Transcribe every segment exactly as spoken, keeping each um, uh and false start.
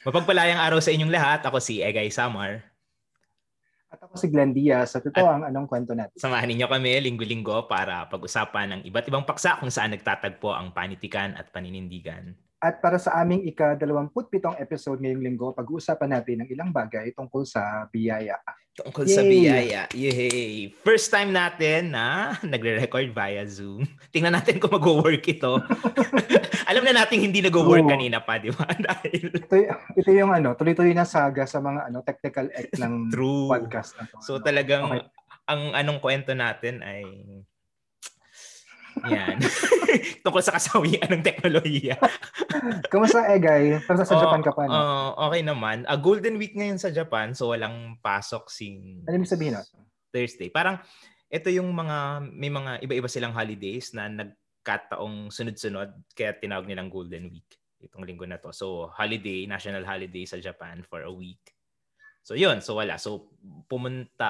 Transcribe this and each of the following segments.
Mapagpalayang araw sa inyong lahat. Ako si Egay Samar. At ako si Glenn Diaz. At ito At ang Anong Kwento Natin. Samahan ninyo kami linggo-linggo para pag-usapan ng iba't ibang paksa kung saan nagtatagpo ang panitikan at paninindigan. At para sa aming ika-dalawamput pitong episode ngayong linggo, pag-uusapan natin ng ilang bagay tungkol sa biyaya. Tungkol Yay! sa biyaya. Yay! First time natin na nagre-record via Zoom. Tingnan natin kung mag-work ito. Alam na natin hindi nag-work kanina pa, di ba? Dahil... Ito, ito yung ano, tuloy-tuloy na saga sa mga ano technical act ng True. podcast na to. So ano. talagang Okay. ang anong kwento natin ay yan. Tungkol sa kasawian ng teknolohiya. Kamusta, Egay? Pero sa Oh, Japan ka pa, no? uh, okay naman. A Golden Week ngayon sa Japan, so walang pasok sing Ano yung sabihin natin? Thursday. Parang ito yung mga, may mga iba-iba silang holidays na nagkataong sunod-sunod, kaya tinawag nilang Golden Week itong linggo na to. So, holiday, national holiday sa Japan for a week. So, yun. So, wala. So, pumunta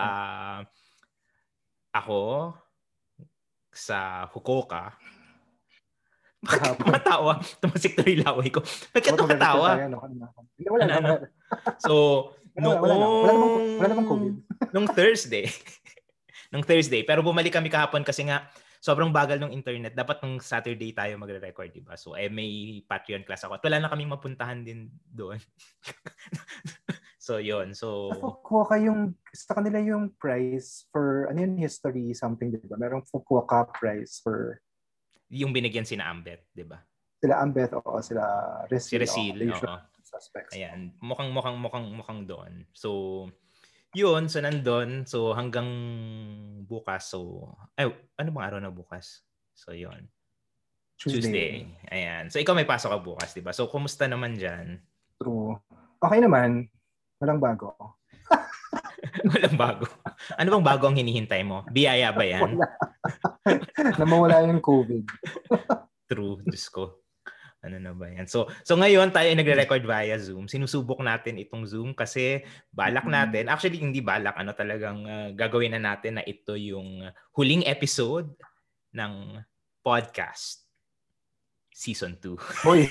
ako sa Fukuoka. Bakit tumatawa? Tumasik tuloy laway ko. Bakit tumatawa? Hindi, wala ano, naman. So, wala, noong... wala, wala, wala, namang, wala namang COVID. Nung Thursday. nung Thursday. Pero bumalik kami kahapon kasi nga sobrang bagal ng internet. Dapat nung Saturday tayo magre-record, diba? So, eh, may Patreon class ako. At wala na kaming mapuntahan din doon. So, yun. So, sa Fukuoka yung, sa kanila yung price for, ano yung history, something, diba? Merong Fukuoka price for... Yung binigyan sina Ambet, diba? Sila Ambet, oo. Sila Resil. Si Resil, oo. oo. Suspects. Ayan. Mukhang, mukhang, mukhang, mukhang doon. So, yun. So, nandun. So, hanggang bukas. So, ay, ano bang araw na bukas? So, yun. Tuesday. Tuesday. Ayan. So, ikaw may pasok ka bukas, diba? So, kumusta naman dyan? True. Okay naman. Walang bago. Walang bago. Ano bang bago ang hinihintay mo? Biyaya ba yan? Wala. Namawala yung COVID. True. Diyos ko. Ano na ba yan? So, so ngayon tayo ay nagre-record via Zoom. Sinusubok natin itong Zoom kasi balak natin, actually hindi balak, ano talagang uh, gagawin na natin na ito yung huling episode ng podcast. Season two. Hoy.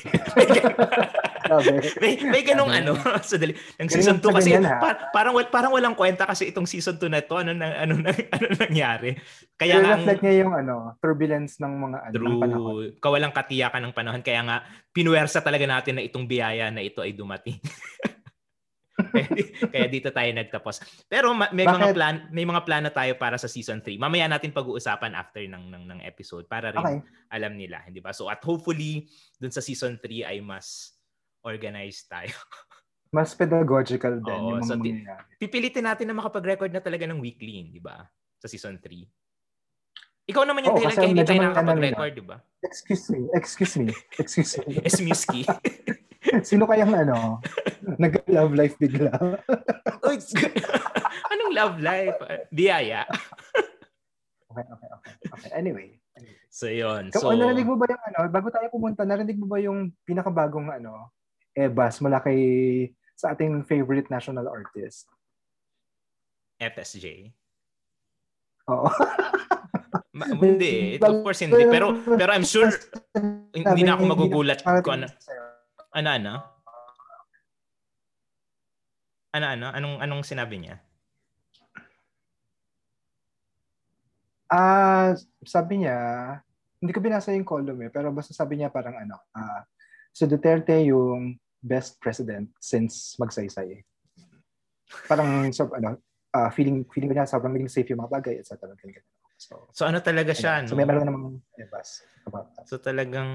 may, may ganong ano. So, dali, ng season two kasi par, parang, parang walang kwenta kasi itong season two na to. Ano, na, ano, na, ano nangyari? Kaya so, nga... reflect niya yung ano, turbulence ng mga ano, true, ng panahon. Kawalang katiyakan ng panahon. Kaya nga, pinuwersa talaga natin na itong biyaya na ito ay dumating. kaya, kaya dito tayo nagtapos. Pero may Bakit? mga plan, may mga plano tayo para sa season three. Mamaya natin pag-uusapan after ng ng, ng episode para rin okay. alam nila, hindi ba? So at hopefully dun sa season three ay mas organized tayo. Mas pedagogical din Oo, yung mga so mangyayari. Pipilitin natin na makapag-record na talaga ng weekly, di ba? Sa season three. Ikaw naman yung Oo, dahilan kaya hindi tayo medyo nakakapag-record, di ba? Excuse me, excuse me, excuse me. Esmuski. Sino kayang ano, nag-love life bigla? Uy, anong love life? Biyaya. Okay, okay, okay. okay. Anyway. So, yun. So, So, narinig mo ba yung ano, bago tayo pumunta, narinig mo ba yung pinakabagong ano, ebas mula kay sa ating favorite national artist? F S J? Oo. Ma- hindi. Of course, hindi. Pero, pero I'm sure hindi na ako magugulat kung ano. Ano, ano? Ano, ano? Anong, anong sinabi niya? Ah, uh, sabi niya, hindi ko binasa yung column eh, pero basta sabi niya parang ano, ah, uh, so Duterte yung best president since magsaysay. Parang so, ano, uh, feeling feeling ko niya sobrang maging safe yung mga bagay, et cetera. So, so ano talaga siya, ano, no? So may meron namang ebas about that. So talagang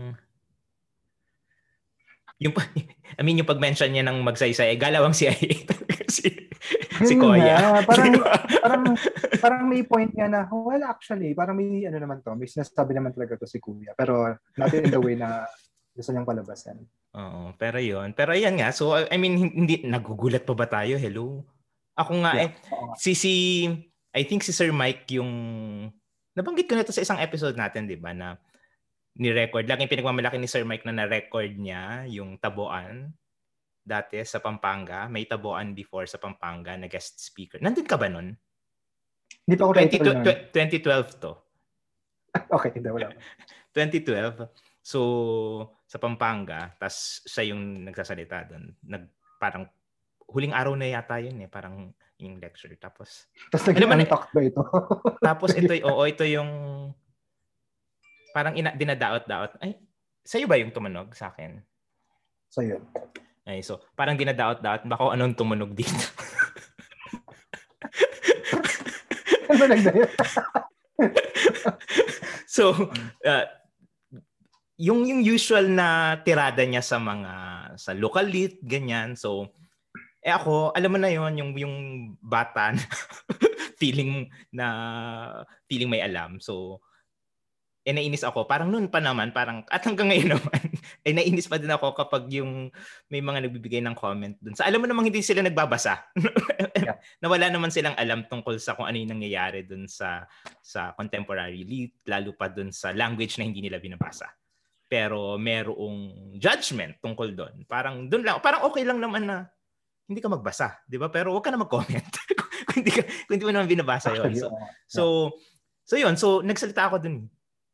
yung I mean yung pag-mention niya ng magsaysay, galawang C I A si si Koya. Parang parang parang may point nga na well actually parang may ano naman to, may sinasabi naman talaga to si Kuya pero not in the way na gusto niyang palabasan. Oo, pero yun. Pero ayan nga, so I mean hindi nagugulat pa ba tayo? Hello. Ako nga yeah. eh si si I think si Sir Mike yung nabanggit ko na to sa isang episode natin, 'di ba, na ni-record. Laging pinagmamalaki ni Sir Mike na na-record niya yung tabuan dati sa Pampanga. May tabuan before sa Pampanga na guest speaker. Nandun ka ba nun? Hindi pa ako twenty twelve to. Okay, hindi, wala. twenty twelve. So, sa Pampanga, tas siya yung nagsasalita doon. Nag, parang, huling araw na yata yun eh, parang yung lecture. Tapos, tapos naging untalk ba ito? Tapos ito, oo, ito yung, parang ina, dinadaot-daot. Ay, sa'yo ba yung tumunog sa akin? Sa'yo. Ay, so, parang dinadaot-daot. Baka anong tumunog dito? Ano ba nagdayo? So, uh, yung yung usual na tirada niya sa mga sa local lit ganyan. So eh ako, alam mo na yon yung yung bata na feeling na feeling may alam. So eh nainis ako. Parang noon pa naman, parang at hanggang ngayon naman, eh nainis pa din ako kapag yung may mga nagbibigay ng comment dun. Sa alam mo namang hindi sila nagbabasa. Yeah. Na wala naman silang alam tungkol sa kung ano yung nangyayari dun sa sa contemporary lit, lalo pa dun sa language na hindi nila binabasa. Pero merong judgment tungkol doon. Parang doon lang, parang okay lang naman na hindi ka magbasa, 'di ba? Pero wag ka na mag-comment kung hindi ka kung hindi mo naman binabasa 'yon. So, so so 'yun, so nagsalita ako doon.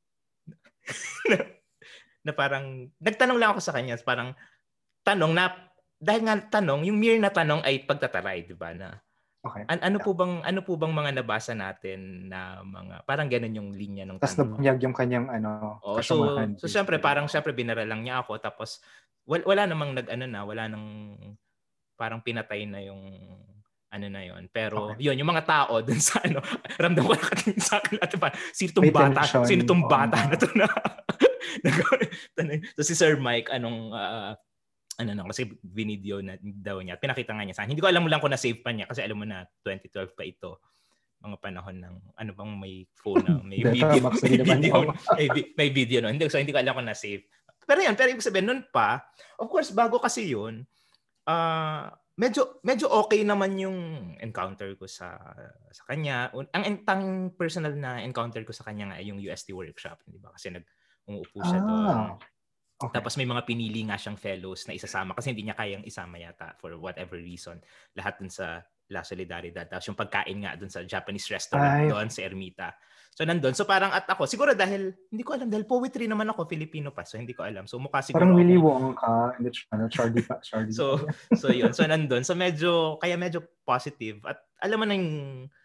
na, na parang nagtanong lang ako sa kanya, parang tanong na dahil nga tanong, yung mere na tanong ay pagtataray, 'di ba? Na okay. An- ano yeah. po bang ano po bang mga nabasa natin na mga parang ganun yung linya ng tanong. Tapos nabunyag yung kanyang ano, oh, so so syempre parang syempre binara lang niya ako, tapos wala, wala namang nag-ano na, wala nang parang pinatay na yung ano na yon. Pero okay. yun, yung mga tao dun sa ano, ramdam ko nakatingin sa akin lahat pa. Sino tong bata? Sino tong bata na to na? So si Sir Mike, anong uh, ano na, kasi video na daw niya. Pinakita nga niya sa akin. Hindi ko alam mo lang kung na-save pa niya kasi alam mo na twenty twelve pa ito. Mga panahon ng ano bang may phone na may video. may, video may, may video no. Hindi, so hindi ko alam kung na-save. Pero yun, pero ibig sabihin nun pa, of course, bago kasi yun, uh, medyo medyo okay naman yung encounter ko sa sa kanya. Ang entang personal na encounter ko sa kanya nga ay yung U S T workshop, di ba? Kasi nag-umuupo siya ah. doon. Okay. Tapos may mga pinili nga siyang fellows na isasama kasi hindi niya kayang isama yata for whatever reason. Lahat dun sa La Solidaridad. Tapos yung pagkain nga dun sa Japanese restaurant Ay. doon sa Ermita. So nandun. So parang at ako, siguro dahil, hindi ko alam, dahil poetry naman ako, Filipino pa. So hindi ko alam. So mukha siguro parang ako. Willy Wonka. And it's, ano, Charlie pa. Charlie so, so yun. So nandun. So medyo, kaya medyo positive. At alam mo na yung,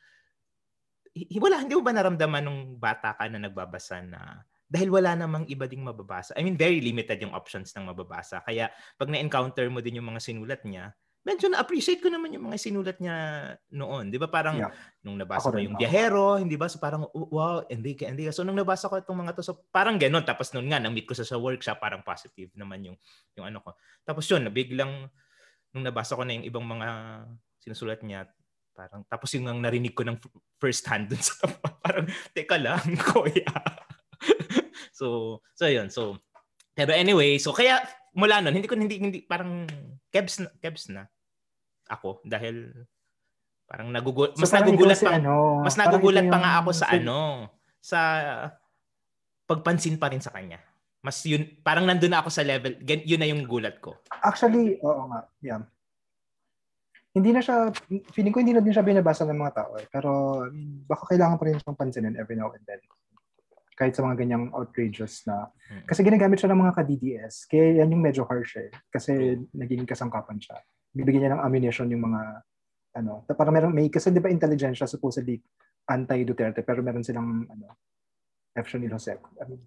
wala, hindi mo ba naramdaman nung bata ka na nagbabasa na dahil wala namang iba ding mababasa. I mean, very limited yung options ng mababasa. Kaya pag na-encounter mo din yung mga sinulat niya, medyo na-appreciate ko naman yung mga sinulat niya noon. Di ba parang yeah. nung nabasa ko yung Biyahero, hindi ba? So parang, wow, Enrique, Enrique. So nung nabasa ko itong mga to, so parang gano'n. Tapos noon nga, na-meet ko sa, sa workshop, parang positive naman yung, yung ano ko. Tapos yun, biglang, nung nabasa ko na yung ibang mga sinusulat niya, parang, tapos yung narinig ko ng first hand dun sa tapat, parang, teka lang, kuya. so, so yun. So, pero anyway, so kaya mula nun, hindi ko hindi hindi parang kebs na, kebs na ako dahil parang nagugul so, mas nagugulat pa ano, mas nagugulat pa nga ako sa si... ano, sa pagpansin pa rin sa kanya. Mas yun, parang nandun na ako sa level, yun na yung gulat ko. Actually, oo nga, yeah. Hindi na siya, feeling ko hindi na din siya binabasa ng mga tao eh. Pero I mean, baka kailangan pa rin siyang pansinin every now and then. Kahit sa mga ganyang outrageous na. Kasi ginagamit siya ng mga ka-D D S. Kaya yan yung medyo harsh eh. Kasi mm. naging kasangkapan siya. Bibigyan niya ng ammunition yung mga, ano, para meron, may, kasi di ba intelligentsia supposedly anti-Duterte, pero meron silang, ano, F. ni Jose. I mean,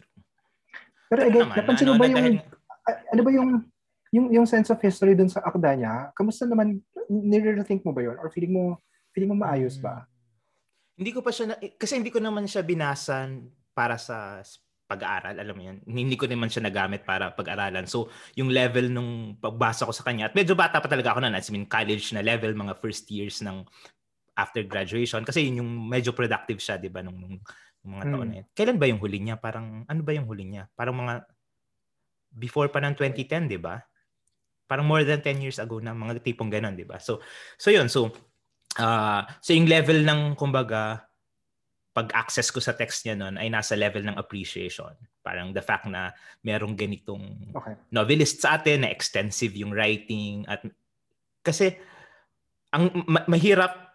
pero again, napansin mo ba yung, ano ba yung, yung, yung sense of history dun sa akda niya? Kamusta naman, nire-think mo ba yun? Or feeling mo, feeling mo maayos ba? Hindi ko pa siya, na, kasi hindi ko naman siya binasan para sa pag-aaral, alam mo yan. Hindi ko naman siya nagamit para pag-aralan. So, yung level nung pagbasa ko sa kanya, at medyo bata pa talaga ako na, I mean, college na level, mga first years ng after graduation. Kasi yun yung medyo productive siya, di ba, nung, nung, nung mga taon hmm. na yun. Kailan ba yung huli niya? Parang, ano ba yung huli niya? Parang mga, before pa ng twenty ten, di ba? Parang more than ten years ago na, mga tipong ganon, di ba? So, so yun, so, uh, so yung level ng, kumbaga, pag-access ko sa text niya noon ay nasa level ng appreciation. Parang the fact na merong ganitong okay. novelist sa atin na extensive yung writing at kasi ang ma- mahirap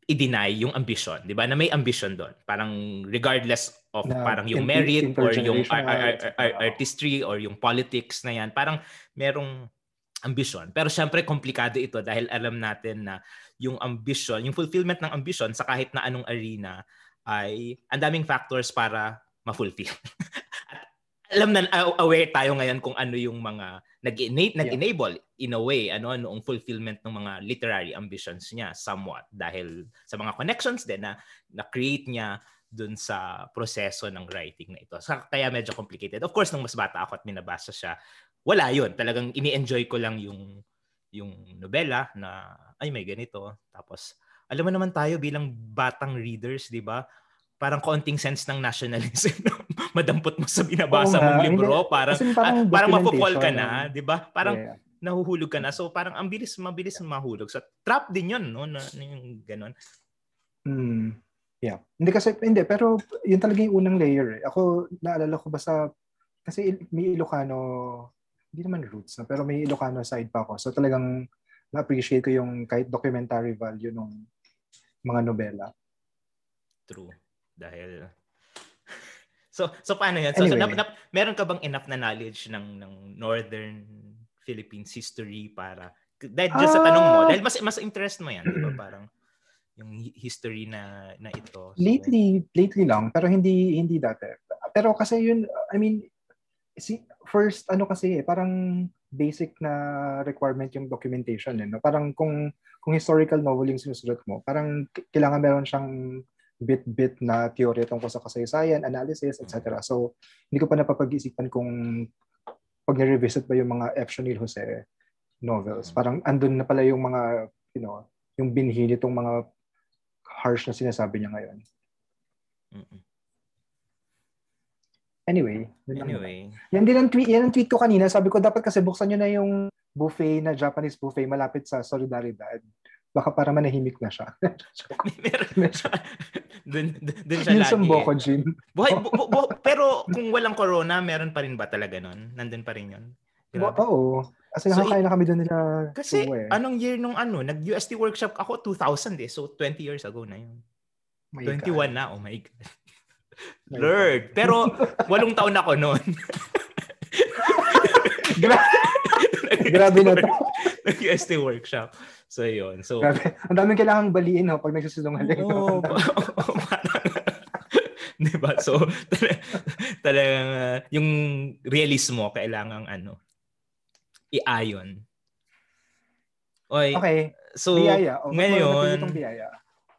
i-deny yung ambition, 'di ba? Na may ambition doon. Parang regardless of Na parang yung in- merit or yung ar- ar- intergenerational, et ar- cetera. ar- artistry or yung politics na yan, parang merong ambition. Pero syempre komplikado ito dahil alam natin na yung ambition, yung fulfillment ng ambition sa kahit na anong arena ay ang daming factors para ma-fulfill. At alam na aware tayo ngayon kung ano yung mga nag-enable in a way ano noong fulfillment ng mga literary ambitions niya somewhat dahil sa mga connections din na na-create niya dun sa proseso ng writing na ito. So, kaya medyo complicated. Of course, nung mas bata ako at minabasa siya, wala yun. Talagang ini-enjoy ko lang yung yung nobela na ay may ganito. Tapos alam mo naman tayo bilang batang readers, 'di ba? Parang konting sense ng nationalism madampot mo sa binabasa mong libro, parang parang, parang mapopol ka na, 'di ba? Parang yeah. nahuhulog ka na. So parang ang bilis mabilis mahulog. So trap din 'yon, no, na, na yung ganun. Mm. Yeah. Hindi kasi hindi pero yun talaga yung unang layer. Eh. Ako naalala ko basta kasi may Ilocano, hindi naman roots na, pero may Ilocano side pa ako. So talagang na-appreciate ko yung kahit documentary value ng mga nobela. True. Dahil So so paano 'yan? So, anyway. so nap, nap, meron ka bang enough na knowledge ng ng Northern Philippines history para dahil just uh, sa tanong mo, dahil mas mas interest mo 'yan, 'di ba? Parang yung history na na ito. So, lately lately lang pero hindi hindi dati. Pero kasi yun I mean si first ano kasi eh, parang basic na requirement yung documentation eh, no? Parang kung kung historical novel yung sinusulat mo, parang kailangan meron siyang bit-bit na teorya tungkol sa kasaysayan, analysis, et cetera. So, hindi ko pa napapag-isipan kung pag na-revisit ba yung mga F. Neil Jose novels. Parang andun na pala yung mga, you know, yung binhi nitong mga harsh na sinasabi niya ngayon. Mm-mm. Anyway. Anyway. Yan din ang tweet, yan ang tweet ko kanina. Sabi ko, dapat kasi buksan nyo na yung buffet na Japanese buffet malapit sa Solidaridad. Baka para manahimik na siya. Dun, dun siya yung lagi. Yung Bokojin. Buhay, bu, bu, bu, pero kung walang corona, meron pa rin ba talaga nun? Nandun pa rin yun? Grabe. Oo. Kasi so, nakakain na kami doon nila. Kasi eh. anong year nung ano, nag-U S T workshop ako, two thousand eh. So twenty years ago na yun. My twenty-one God. Na, oh my God. My Lord. God. Pero walong taon ako noon. Gra- Grabe na to. Nag-U S T workshop. So, yun. So, Grabe. Ang daming kailangang baliin no, pag nagsusunungaling. Oo. Oh, diba? So, talagang uh, yung realismo kailangang ano, iayon. Oy, okay. So, biyaya. O, ngayon, itong biyaya.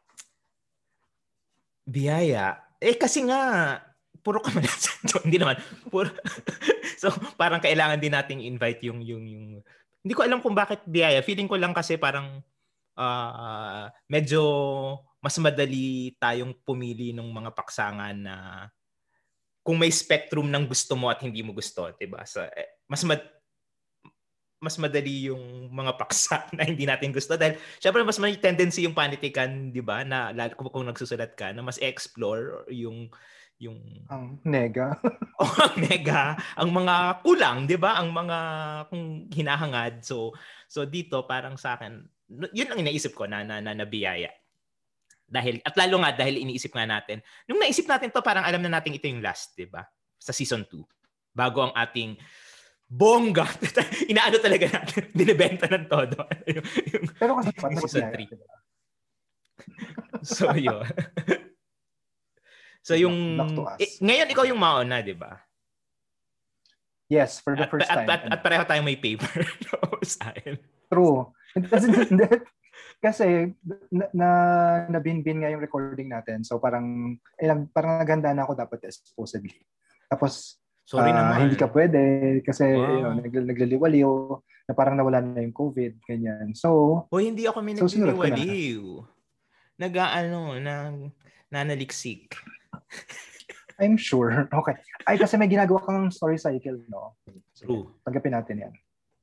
Biyaya? Eh, kasi nga, puro ka malasan. Hindi naman. Puro. So, parang kailangan din nating invite yung, yung, yung, hindi ko alam kung bakit biyaya. Feeling ko lang kasi parang, uh, medyo mas madali tayong pumili ng mga paksangan na kung may spectrum ng gusto mo at hindi mo gusto, 'di ba? So, eh, mas mad mas madali yung mga paksa na hindi natin gusto dahil syempre mas may tendency yung panitikan, 'di ba? Na lalo kung, kung nagsusulat ka na mas explore yung yung ang nega. oh, ang nega, ang mga kulang, 'di ba? Ang mga kung hinahangad. So so dito parang sa akin, yun ang iniisip ko na na, na nabiyaya. Dahil at lalo nga dahil iniisip nga natin. Nung naisip natin to, parang alam na natin ito yung last, 'di ba? Sa season two. Bago ang ating bongga. Inaano talaga natin. Binibenta ng todo. yung, yung, Pero kasi pa season three. So, yun. So, yung eh, ngayon ikaw yung mauna, 'di ba? Yes, for the at, first at, time. At, at, at pareho tayong may paper sa akin. True. Kasi na, na nabinbin nga yung recording natin. So parang eh, parang naganda na ako dapat supposedly. Tapos sorry uh, naman. Hindi ka pwede kasi wow. you know, nag, nagliliwaliw na parang nawala na yung COVID ganyan. So o hindi ako may so, nagliliwaliw. Nag-aano nang nanaliksik. I'm sure. Okay. Ay kasi may ginagawa kang story cycle, no? True. Tanggapin natin 'yan.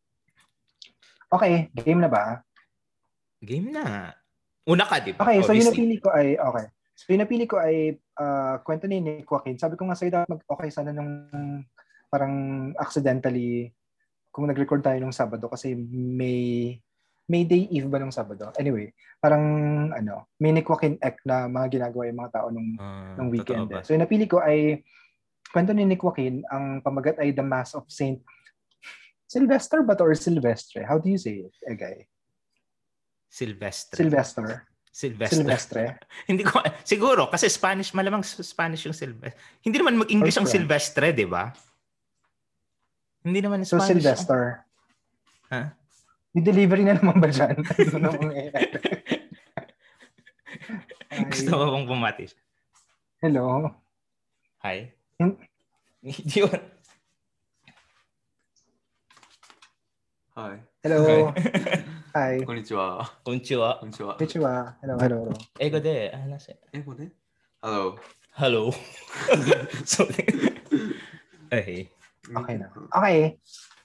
Okay, game na ba? Game na. Una ka, di ba? Okay, so yung napili ko ay, okay. So yung napili ko ay uh, kwento ni Nick Joaquin. Sabi ko nga sa'yo dapat mag-okay sana nung parang accidentally kung nag-record tayo nung Sabado kasi may Mayday Eve ba nung Sabado? Anyway, parang ano, may Nick Joaquin Ek na mga ginagawa yung mga tao nung, uh, nung weekend. ba? Eh. So yung napili ko ay, kwento ni Nick Joaquin, ang pamagat ay The Mass of Saint Sylvester ba to or Silvestre? How do you say it, eh, guy? Silvestre. Sylvester. Silvestre. Silvestre. Hindi ko, siguro, kasi Spanish, malamang Spanish yung Silvestre. Hindi naman mag-English ang Silvestre, di ba? Hindi naman so, Spanish. So, Sylvester. Ha? Huh? May delivery na naman ba dyan? Ano na mangyayari? Gusto mo bang bumati? Hello. Hi. Hmm? Yun. Hi. Hello. Hi. こんにちは。 こんにちは。 こんにちは。 こんにちは。Hello, hello, hello. 英語で話せ。 英語で Hello. Hello. Sorry. Okay. Okay na. Okay.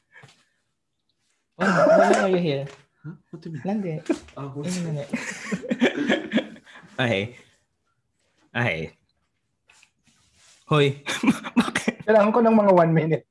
Why, why are you here? Huh? What do you mean? なんで Ah, what? Okay. Okay. Hoy. Bakit? Kailangan ko ng mga one minute.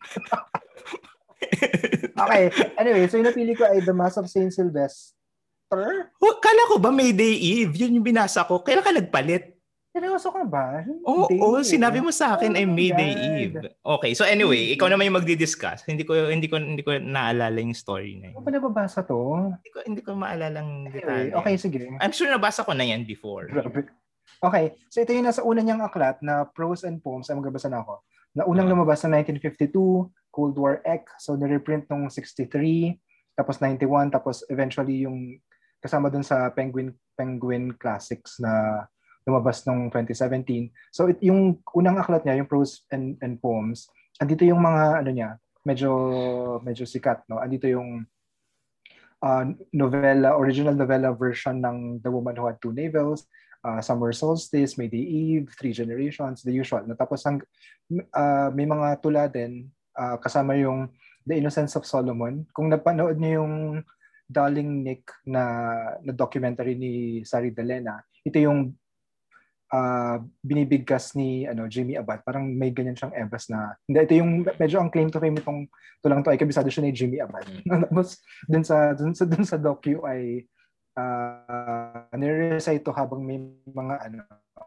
Okay. Anyway, so yung napili ko ay The Mass of Saint Sylvester. Oh, kala ko ba Mayday Eve? Yun yung binasa ko. Kailan ka nagpalit? Seryoso ka ba? Oo, oh, oh, sinabi mo sa akin oh ay Mayday God. Eve. Okay, so anyway, ikaw naman yung magdi-discuss. Hindi ko hindi ko hindi ko naalala yung story na yun. Ano ba nababasa to? Hindi ko hindi ko maalala ang Anyway, detalye. okay, sige. I'm sure nabasa ko na yan before. Okay, so ito yung nasa una niyang aklat na Prose and Poems. Ay, magbabasa na ako. Na unang uh-huh. lumabas na nineteen fifty-two, Cold War Ek. So, nireprint nung sixty-three, tapos ninety-one, tapos eventually yung kasama dun sa Penguin Penguin Classics na lumabas nung twenty seventeen. So, it, yung unang aklat niya, yung Prose and, and Poems, andito yung mga, ano niya, medyo, medyo sikat, no? Andito yung uh, novela, original novela version ng The Woman Who Had Two Navels, uh, Summer Solstice, Mayday Eve, Three Generations, the usual. No? Tapos, ang, uh, may mga tula din, uh, kasama yung The Innocence of Solomon. Kung napanood niyo yung Darling Nick na, na documentary ni Sari Dalena, ito yung Uh, binibigkas ni ano Jimmy Abad. Parang may ganyan siyang ebas na hindi, ito yung medyo ang claim to fame itong tulang to ay kabisado siya ni Jimmy Abad. Mm. Tapos dun sa dun sa dun sa docu ay uh, nire-recite to habang may mga ano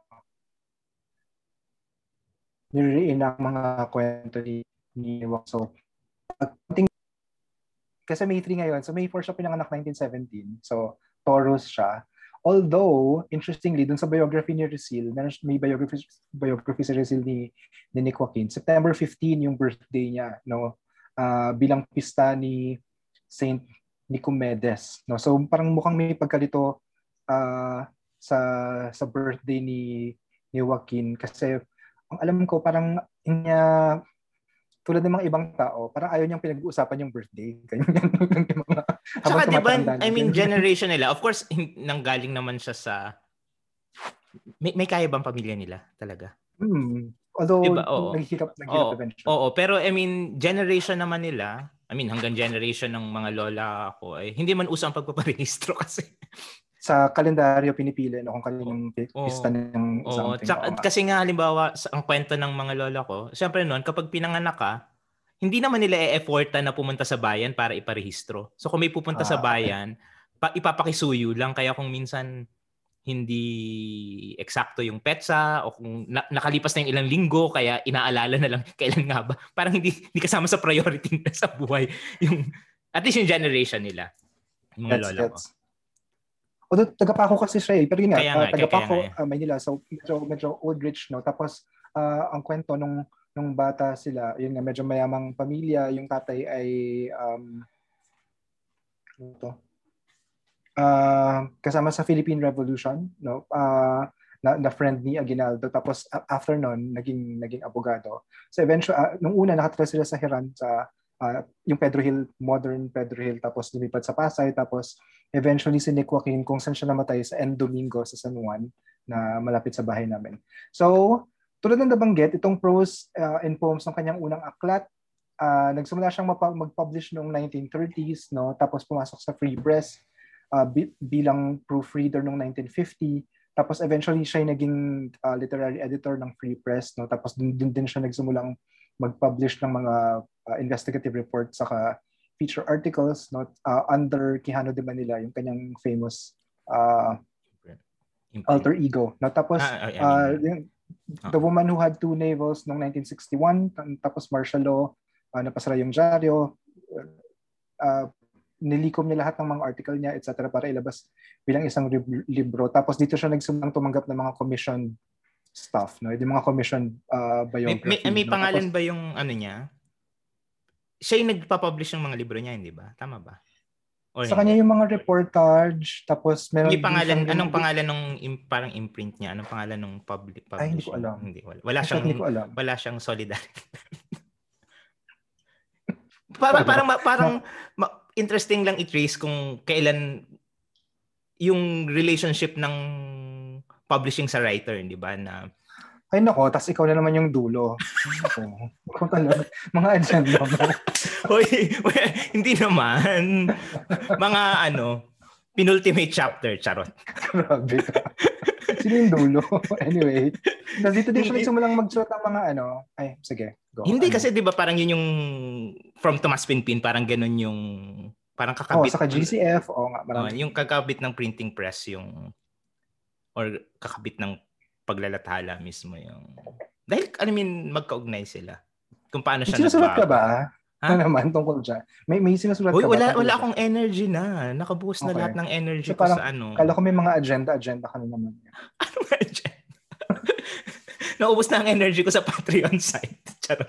nire-reenact mga kwento ni ni So kasi May three ngayon, so May four siya pinanganak nineteen seventeen. So Taurus siya. Although, interestingly, dun sa biography ni Rizal, may biography, biography si Rizal ni, ni Nick Joaquin, September fifteenth yung birthday niya, no? Uh, bilang pista ni Saint Nicomedes. No? So parang mukhang may pagkalito uh, sa sa birthday ni, ni Joaquin kasi ang alam ko parang niya tulad ng mga ibang tao, parang ayaw niyang pinag-uusapan yung birthday. Ganyan yung mga Saka diba, I mean, generation nila, of course, nanggaling naman siya sa, may, may kaya bang pamilya nila talaga? Hmm. Although, diba? naghihirap, naghihirap oo, eventually. Oo, pero I mean, generation naman nila, I mean, hanggang generation ng mga lola ko, ay hindi man uso ang pagpaparehistro kasi. Sa kalendaryo pinipili no, kung kaninong pista ng oh, something. Tsaka, kasi nga, halimbawa, ang kwento ng mga lola ko, siyempre noon, kapag pinanganak ka, hindi naman nila e-effortan na pumunta sa bayan para iparehistro. So kung may pupunta ah, sa bayan, pa, ipapakisuyo lang. Kaya kung minsan hindi eksakto yung petsa o kung na, nakalipas na yung ilang linggo, kaya inaalala na lang kailan nga ba. Parang hindi, hindi kasama sa priority nila sa buhay. Yung, at least yung generation nila. Yung mga that's, lola that's... ko. Although tagapako kasi siya eh. Pero yun nga, kaya nga uh, tagapako kaya, kaya uh, Manila. So medyo, medyo old rich, no? Tapos uh, ang kwento nung nung bata sila, yun nga, medyo mayamang pamilya. Yung tatay ay um, ito, uh, kasama sa Philippine Revolution, no? Uh, na, na friend ni Aguinaldo. Tapos uh, after nun, naging naging abogado. So eventually, uh, nung una nakatira sila sa Hiran, sa uh, yung Pedro Hill, modern Pedro Hill, tapos lumipat sa Pasay, tapos eventually si Nick Joaquin kung saan siya namatay sa N. Domingo sa San Juan, na malapit sa bahay namin. So, tulad ng nabanggit, itong Prose uh, and Poems ng kanyang unang aklat, uh, nagsimula siyang mapa- mag-publish noong nineteen thirties, no? Tapos pumasok sa Free Press uh, bi- bilang proofreader noong nineteen fifty. Tapos eventually siya ay naging uh, literary editor ng Free Press, no? Tapos dun, dun din siya nagsimulang mag-publish ng mga uh, investigative reports saka feature articles not uh, under Quijano de Manila, yung kanyang famous uh, alter ego. No, tapos ah, I mean, uh, yung, ah. The Woman Who Had Two Navels noong nineteen sixty-one, tapos martial law, uh, napasara yung dyaryo, uh, nilikom niya lahat ng mga article niya, et cetera para ilabas bilang isang rib- libro. Tapos dito siya nagsumbang tumanggap ng mga commission stuff, no? Yung mga commission uh, biography. May, may, may no? pangalan Tapos, ba yung ano niya? Siya yung nagpa-publish ng mga libro niya, hindi ba? Tama ba? Or sa hindi? kanya yung mga reportage, tapos meron May din pangalan, siyang- anong pangalan nung im- parang imprint niya? Anong pangalan nung public publishing? Ay, hindi ko alam. Hindi, wala. Wala In fact, siyang hindi ko alam. wala siyang solidarity. parang parang parang ma- interesting lang i-trace kung kailan yung relationship ng publishing sa writer, di ba? Na Ay nako, tas ikaw na naman yung dulo. Ako, ikaw talaga. Mga agenda mo. Hoy, hindi naman. Mga ano, penultimate chapter, charot. Grabe ka. Sino yung dulo? Anyway, tas dito din siya nagsimulang magsuot ng mga ano. Ay, sige. Go. Hindi ano? kasi 'di ba parang yun yung from Tomas Pinpin, parang ganun yung parang kakabit. Oh, saka G C F, oh nga, marami. Oh, yung kakabit ng printing press yung or kakabit ng paglalathala mismo yung dahil I mean magkaugnay sila. Kung paano siya sinusulat ka ba? Ha? Ano naman tungkol dyan? May may sinusulat Uy, ka wala, ba? wala akong energy na. Nakabuhos na Okay. lahat ng energy So, ko parang, sa ano. Kala ko may mga agenda-agenda ka na naman. Anong agenda? Naubos na ang energy ko sa Patreon site. Charot.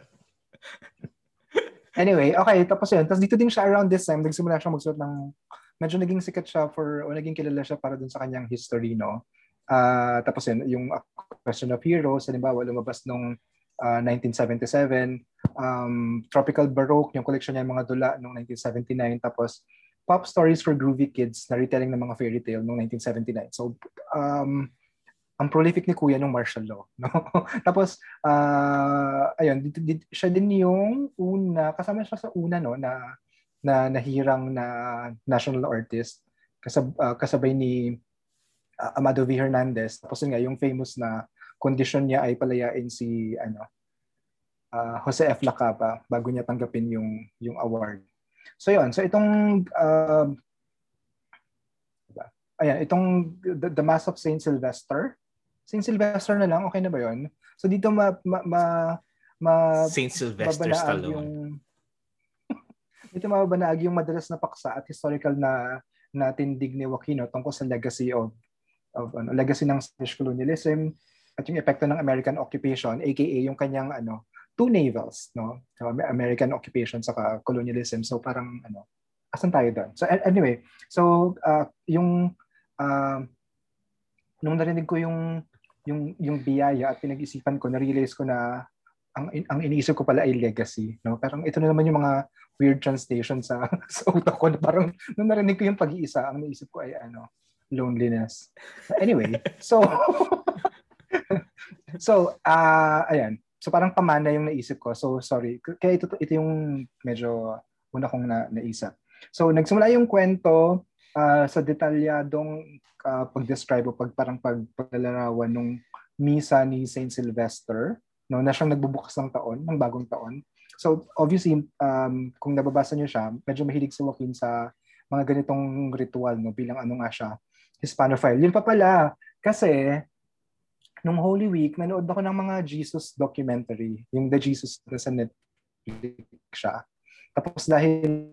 Anyway, okay, tapos yun. Tapos dito din siya around this time, nagsimula siya magsulat ng, medyo naging sikat siya for, o naging kilala siya para dun sa kanyang history, no? Uh, tapos yun, yung Question of Heroes, halimbawa, lumabas nung uh, nineteen seventy-seven, um, Tropical Baroque, yung collection niya ng mga dula nung nineteen seventy-nine, tapos Pop Stories for Groovy Kids na retelling ng mga fairy tale nung nineteen seventy-nine. So, um, ang prolific ni Kuya nung martial law. No? Tapos, uh, ayun, dito, dito, siya din yung una, kasama siya sa una, no, na, na nahirang na national artist, kasab, uh, kasabay ni uh, Amado V. Hernandez. Tapos yun nga, yung famous na condition niya ay palayain si ano, uh, Jose F. Lacapa bago niya tanggapin yung, yung award. So yun, so itong uh, ayan, itong The, The Mass of Saint Sylvester, Saint Sylvester na lang, okay na ba yun? So dito ma, ma, ma, ma Saint Sylvester Stallone. Yung, dito mababanaag yung madalas na paksa at historical na na tindig ni Joaquino tungkol sa legacy of, of ano, legacy ng Spanish colonialism at yung epekto ng American occupation, aka yung kanyang ano, two navels, no? So, American occupation saka colonialism. So parang ano, asan tayo doon? So anyway, so uh, yung uh, nung narinig ko yung yung yung biyaya at pinag-isipan ko, na-realize ko na ang ang iniisip ko pala ay legacy, no? Parang ito na naman yung mga weird translation sa sa utak ko. Parang nung narinig ko yung pag-iisa, ang naisip ko ay ano, loneliness. Anyway, so so uh, ayan. So parang pamana yung naisip ko. So sorry. Kaya ito ito yung medyo una kong na, naisip. So nagsimula yung kwento uh, sa detalyadong uh, pag-describe o pag parang paglalarawan nung misa ni Saint Sylvester, no, na siyang nagbubukas ng taon, ng bagong taon. So obviously um, kung nababasa niyo siya, medyo mahilig si Joaquin sa mga ganitong ritual, no, bilang ano nga siya, Hispanophile. Yun pa pala kasi nung Holy Week, nanood ako ng mga Jesus documentary, yung The Jesus na sa Netflix siya. Tapos dahil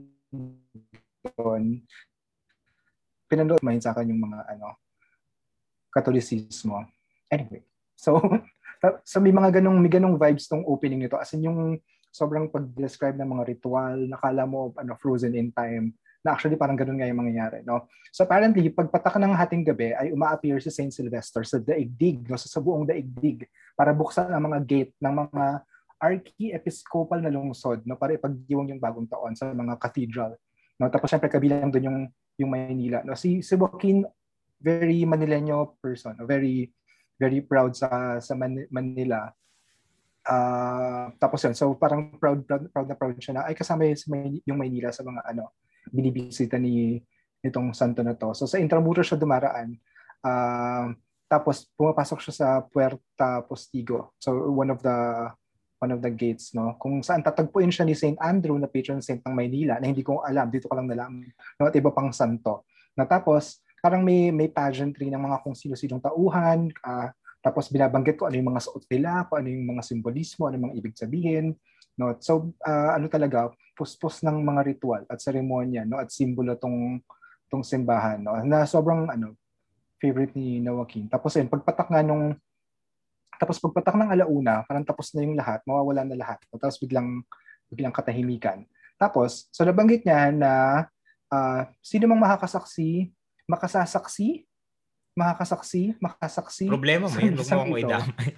doon, pinanood mo sa akin yung mga ano, Katolisismo. Anyway, so so may mga ganong may ganong vibes tong opening nito, as in yung sobrang pag-describe ng mga ritual, nakala mo ano, frozen in time, na actually parang ganun nga yung mangyayari, no? So apparently, pagpatak ng hating gabi ay uma-appear si Saint Sylvester sa daigdig, no, sa, sa buong daigdig, para buksan ang mga gate ng mga archiepiscopal na lungsod, no, para ipagdiwang yung bagong taon sa mga cathedral, no? Tapos syempre kabilang doon yung yung Maynila, no? Si si Joaquin, very Manileño person, no? very very proud sa sa Man- Manila. Uh, tapos yun, so parang proud, proud proud na proud siya na ay kasama yung Maynila sa mga ano binibisita ni nitong santo na to. So sa Intramuros siya dumaraan. Uh, tapos pumapasok siya sa Puerta Postigo. So one of the one of the gates, no? Kung saan tatagpuin siya ni Saint Andrew na patron saint ng Maynila na hindi ko alam, dito ko lang nalaman, no? At iba pang santo. Na tapos, parang may may pageantry ng mga kung sino-sinong tauhan, uh, tapos binabanggit ko ano yung mga suot nila, kung ano yung mga simbolismo, ano yung mga ibig sabihin, no? So, uh, ano talaga, puspos ng mga ritual at seremonya, no? At simbolo tong tong simbahan, no? Na sobrang ano, favorite ni Joaquin. Tapos yun, pagpatak nga nung tapos pagpatak ng alauna, parang tapos na yung lahat, mawawala na lahat. Tapos biglang biglang katahimikan. Tapos, so nabanggit niya na uh, sino mang makakasaksi, makasasaksi, makakasaksi, makasaksi. Problema mo yun, huwag mo akong idamay.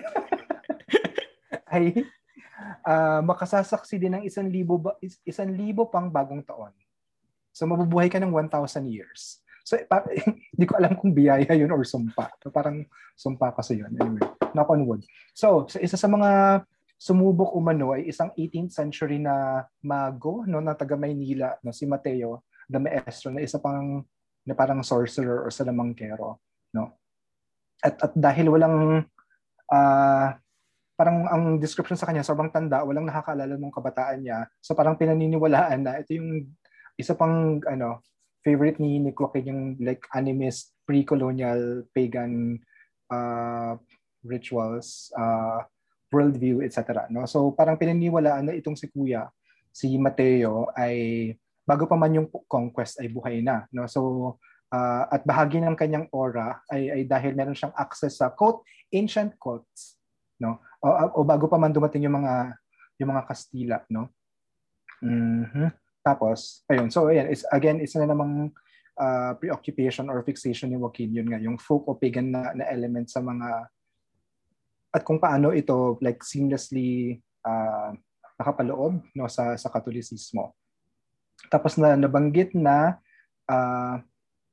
Ay, uh, makasasaksi din ng isang libo, isang libo pang bagong taon. So mabubuhay ka ng one thousand years. So, hindi ko alam kung biyaya yun or sumpa. So, parang sumpa kasi yun. Anyway, knock on wood. So, so, isa sa mga sumubok umano ay isang eighteenth century na mago, no, na taga Maynila, no, si Mateo the Maestro, na isa pang na parang sorcerer or salamangkero. No? At, at dahil walang, uh, parang ang description sa kanya, sobrang tanda, walang nakakaalala ng kabataan niya. So, parang pinaniniwalaan na ito yung isa pang, ano, favorite ni Nick Joaquin, yung like animist, pre-colonial, pagan uh, rituals, uh, worldview, et cetera. No? So parang pinaniwalaan na itong si Kuya, si Mateo, ay bago pa man yung conquest ay buhay na. No? So uh, at bahagi ng kanyang aura ay, ay dahil meron siyang access sa quote, ancient cults. No? O, o bago pa man dumating yung mga yung mga Kastila. No? Mm-hmm. Tapos, ayun. So, ayan. Is, again, isa na namang uh, preoccupation or fixation ni Joaquin. Yun nga, yung folk o pagan na, na element sa mga at kung paano ito like seamlessly uh, nakapaloob, no, sa, sa Katolisismo. Tapos na nabanggit na uh,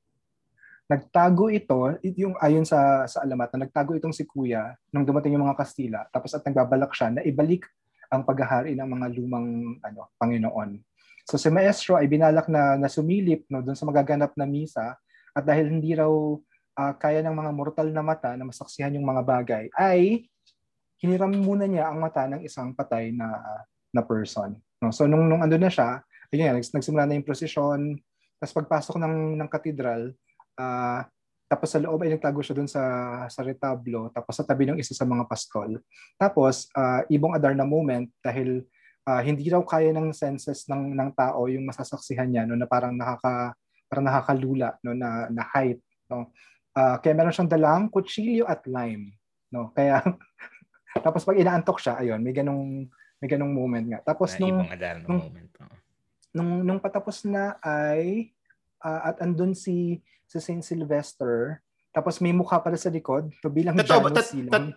nagtago ito, yung ayon sa, sa alamat, na nagtago itong si Kuya nung dumating yung mga Kastila. Tapos at nagbabalak siya na ibalik ang paghahari ng mga lumang ano, Panginoon. So si Maestro ay binalak na, na sumilip, no, doon sa magaganap na misa, at dahil hindi raw uh, kaya ng mga mortal na mata na masaksihan yung mga bagay, ay hiniram muna niya ang mata ng isang patay na na person. No? So nung, nung ando na siya, ayun, nagsimula na yung prosesyon, tapos pagpasok ng, ng katedral, uh, tapos sa loob ay nagtago siya doon sa, sa retablo, tapos sa tabi ng isa sa mga pastol. Tapos, uh, ibong adar na moment, dahil Uh, hindi raw kaya ng senses ng ng tao yung masasaksihan niya, no, na parang nakaka parang nakakalula, no, na na height, no. Uh, kaya meron siyang dalang kutsilyo at lime, no. Kaya tapos pag inaantok siya, ayun, may ganung may ganung moment nga. Tapos na nung nung, moment, nung nung patapos na ay uh, at andun si si Saint Sylvester, tapos may mukha pala sa likod, so bilang Janus silang.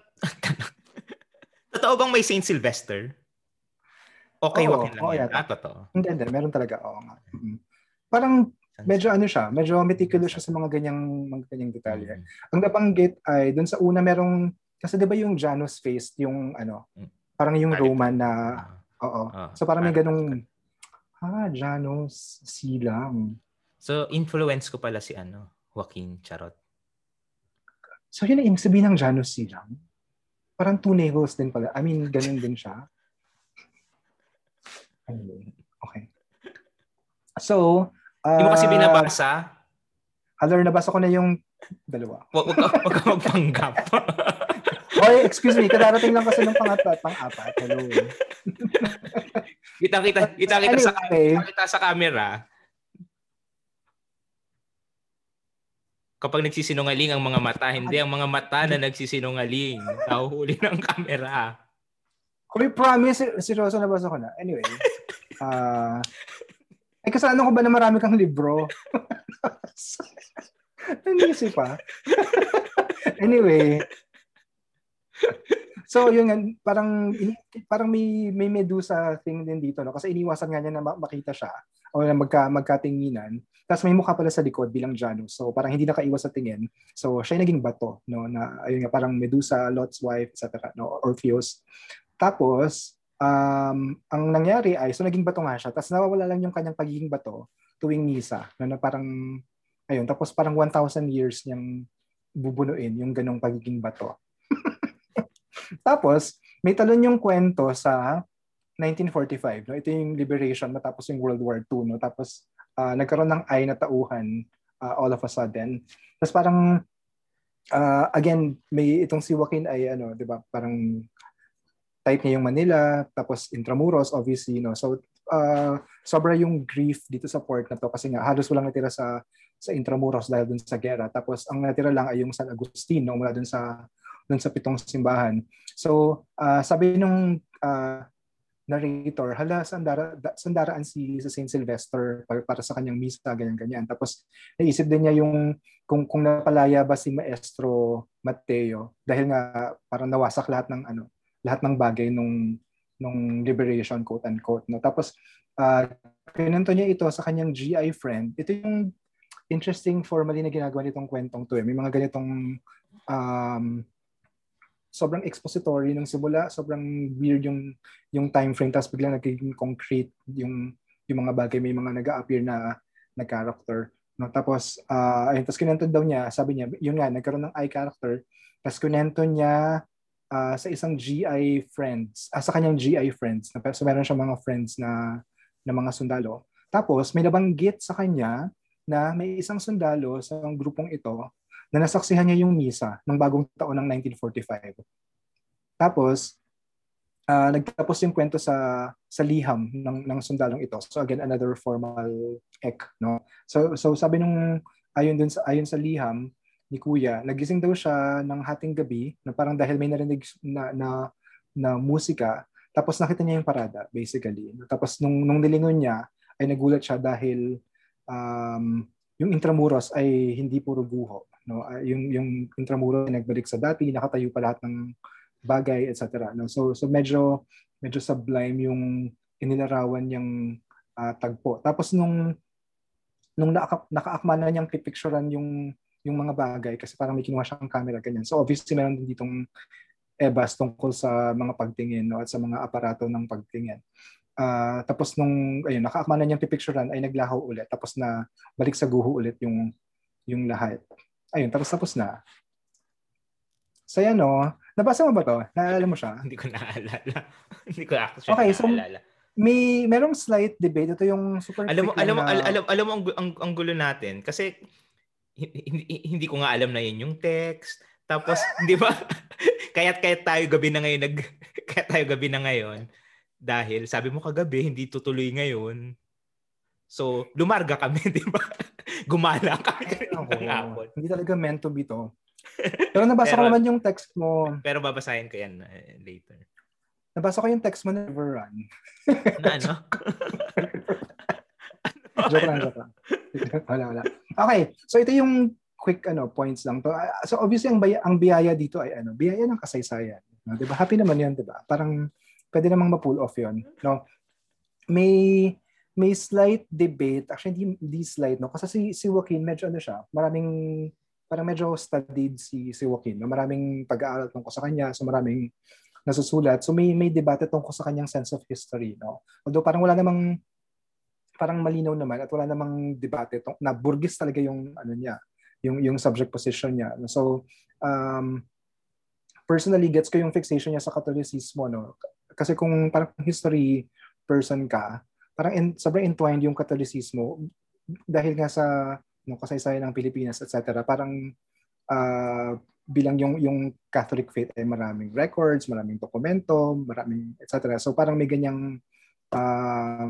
Totoo bang may Saint Sylvester? Okay, oo, Joaquin lang oo, yan. Yata. Ah, totoo. Hindi, hindi. Meron talaga. Oo nga. Mm-hmm. Parang medyo ano siya, medyo meticulous siya sa mga ganyang mga ganyang detalye. Mm-hmm. Ang nabanggit ay doon sa una merong, kasi di ba yung Janus face, yung ano, parang yung Alip. Roman na, uh, oo. Uh, so parang may ganung, ah, Janus silang. So influence ko pala si ano, Joaquin Charot. So yun ang ibig sabihin ng Janus silang. Parang two navels din pala. I mean, ganun din siya. Okay. So, uh, hindi mo kasi binabasa? Halar, nabasa ko na yung dalawa. Wag ka wag ka magpanggap. Oy, excuse me, kadarating lang kasi ng pangatlo at pang-apat. Hello. Kita-kita, kita-kita anyway, sa kita sa camera. Kapag nagsisinungaling ang mga mata, hindi ang mga mata na nagsisinungaling. Nahuhuli ng camera. Kung promise, seryoso nabasa ko na. Anyway. Uh, ay kasano ko ba na marami kang libro? Nanisip pa. Anyway. So yun nga, parang, parang may, may Medusa thing din dito. No? Kasi iniwasan nga niya na makita siya o na magka, magkatinginan. Tapos may mukha pala sa likod bilang Janus. So parang hindi nakaiwas sa tingin. So siya yung naging bato. No? Na, ayun nga, parang Medusa, Lot's wife, et cetera. No? Orpheus. Tapos, um, ang nangyari ay, so naging bato nga siya, tapos nawawala lang yung kanyang pagiging bato tuwing misa, na, na parang, ayun, tapos parang one thousand years niyang bubunuin yung ganong pagiging bato. Tapos, may talon yung kwento sa nineteen forty-five. No? Ito yung liberation matapos yung World War Two. No? Tapos, uh, nagkaroon ng ay na tauhan uh, all of a sudden. Tapos parang, uh, again, may itong si Joaquin ay, ano, di ba, parang type niya yung Manila, tapos Intramuros, obviously. No? So, uh, sobra yung grief dito sa port na to kasi nga halos walang natira sa sa Intramuros dahil dun sa gera. Tapos ang natira lang ay yung San Agustin, no, mula dun sa dun sa pitong simbahan. So, uh, sabi nung uh, narrator, hala, sandara, sandaraan si sa Saint Sylvester para, para sa kanyang misa, ganyan-ganyan. Tapos naisip din niya yung kung kung napalaya ba si Maestro Mateo dahil nga parang nawasak lahat ng ano, lahat ng bagay nung nung liberation, quote unquote. No? Tapos uh, pinunto niya ito sa kanyang G I friend. Ito yung interesting formally na ginagawa nitong kwentong to. Eh. May mga ganitong um, sobrang expository ng simula, sobrang weird yung yung time frame, tapos biglang nagiging concrete yung yung mga bagay, may mga nag-a-appear na na character. No? Tapos, uh, ayun, tapos kinento daw niya, sabi niya, yun nga, nagkaroon ng I character, tapos kinento niya uh, sa isang G I friends, ah, sa kanyang G I friends, na, so meron siya mga friends na, na mga sundalo. Tapos, may nabanggit sa kanya na may isang sundalo sa grupong ito na nasaksihan niya yung misa ng bagong taon ng nineteen forty-five. Tapos, uh, nagtapos yung kwento sa sa liham ng, ng sundalong ito. So again, another formal ek. No? So, so sabi nung, ayon, dun sa, ayon sa liham ni Kuya, nagising daw siya ng hating gabi na parang dahil may narinig na, na, na musika, tapos nakita niya yung parada, basically. Tapos nung, nung nilingon niya, ay nagulat siya dahil Um, yung Intramuros ay hindi puro guho, no? Uh, yung yung Intramuros ay nagbalik sa dati, nakatayo pa lahat ng bagay, et cetera. No? So so medyo medyo sublime yung inilarawan niyang uh, tagpo. Tapos nung nung naka, nakaakma na niyang pipicturean yung yung mga bagay kasi parang may kinuha siyang camera ganyan. So obviously meron din ditong ebas tungkol sa mga pagtingin, no? At sa mga aparato ng pagtingin. Uh, tapos nung ayun, nakaakma na niyang pipicturean ay naglaho ulit, tapos na balik sa guho ulit yung yung lahat. Ayun, tapos tapos na. So yan, no? Nabasa mo ba to? Naalala mo siya? Hindi ko naalala. Hindi ko actually okay, naalala. So may merong slight debate. Ito yung super alam mo alam mo na... alam, alam mo ang, ang, ang gulo natin kasi hindi, hindi ko nga alam na yun yung text. Tapos, di ba? Kaya't kaya't tayo gabi na ngayon nag kaya tayo gabi na ngayon. Dahil sabi mo kagabi, hindi tutuloy ngayon. So, lumarga kami, di ba? Gumala kami ng hapon. Hindi talaga meant to be to. Pero nabasa pero, ko naman yung text mo. Pero babasahin ko yan uh, later. Nabasa ko yung text mo na Never Run. Na ano? Joke lang, joke lang. Wala, wala. Okay, so ito yung quick ano points lang to. So obviously, ang, baya, ang biyaya dito ay ano, biyaya ng kasaysayan. No? Di ba? Happy naman yan, di ba? Parang pwede namang ma-pull off yun. No? May may slight debate, actually hindi, hindi slight, no? Kasi si, si Joaquin, medyo ano siya, maraming, parang medyo studied si, si Joaquin, no? Maraming pag-aaral tungkol sa kanya, so maraming nasusulat. So may, may debate tungkol sa kanyang sense of history, no? Although parang wala namang, parang malinaw naman at wala namang debate tung, na burgis talaga yung, ano niya, yung, yung subject position niya. So, um, personally, gets ko yung fixation niya sa Catholicismo, no? Kasi kung parang history person ka, parang in, sobrang entwined yung Catholicismo dahil nga sa no, kasaysayan ng Pilipinas, et cetera. Parang uh, bilang yung yung Catholic faith ay maraming records, maraming dokumento, maraming et cetera. So parang may ganyang uh,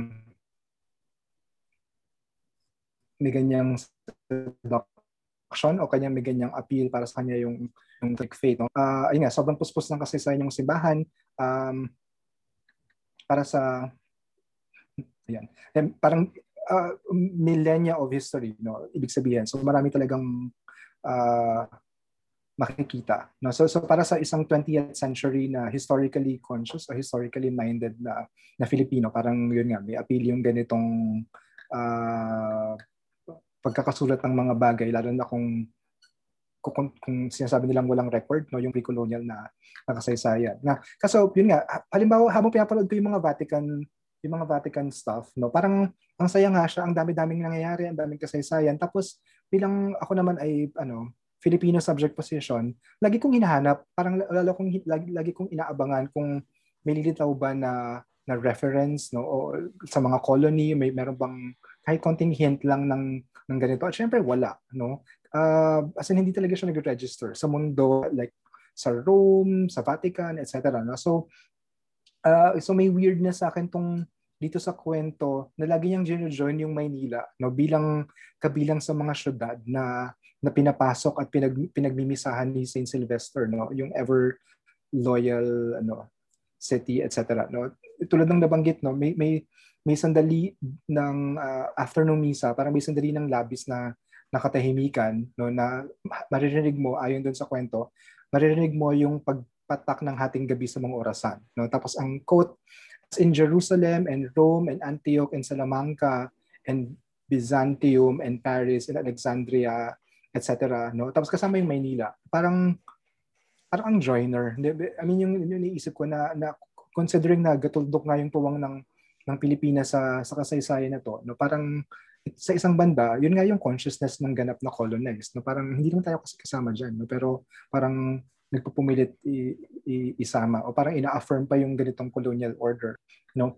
may ganyang seduction o kanya may ganyang appeal para sa kanya yung yung Catholic faith. No? Uh, ayun nga, sobrang puspos ng kasaysayan yung simbahan. Um, para sa yan. And parang uh, millennia of history, no? Ibig sabihin. So marami talagang uh, makikita. No? So, so para sa isang twentieth century na historically conscious o historically minded na, na Filipino, parang yun nga, may appeal yung ganitong uh, pagkakasulat ng mga bagay, lalo na kung kung, kung sinasabi nilang walang record, no, yung pre-colonial na, na kasaysayan. Na, kasi yun nga, halimbawa, habang pinapanood ko yung mga Vatican, yung mga Vatican stuff, no, parang ang saya nga siya, ang dami-daming nangyayari, ang daming kasaysayan. Tapos bilang ako naman ay ano, Filipino subject position, lagi kong hinahanap, parang lalo kong lagi, lagi kong inaabangan kung may lilitaw ba na na reference, no, o sa mga colony, may meron bang kahit konting hint lang ng ng ganito. At syempre wala, no. Uh, as in, hindi talaga siya nag-register sa mundo, like sa Rome, sa Vatican, et cetera. No? So, uh, so may weirdness sa akin tong dito sa kwento na lagi niyang gino-join yung Maynila, no, bilang kabilang sa mga syudad na na pinapasok at pinag, pinagmimisahan ni Saint Sylvester, no, yung ever loyal ano city, et cetera. No, tulad ng nabanggit, no, may may may sandali ng uh, after ng misa, parang may sandali ng labis na nakatahimikan, no, na maririnig mo ayon doon sa kwento, maririnig mo yung pagpatak ng hating gabi sa mga orasan, no. Tapos ang quote, in Jerusalem and Rome and Antioch and Salamanca and Byzantium and Paris and Alexandria, et cetera. No, tapos kasama yung Maynila. Parang parang ang joiner. I mean, yung, yung iniisip ko na, na considering na gatuldok nga yung tuwang ng ng Pilipinas sa sa kasaysayan na to, no, parang sa isang banda, yun nga yung consciousness ng ganap na colonized. No, parang hindi naman tayo kasi kasama diyan, no, pero parang nagpupumilit i, i, isama o parang ina-affirm pa yung ganitong colonial order, no.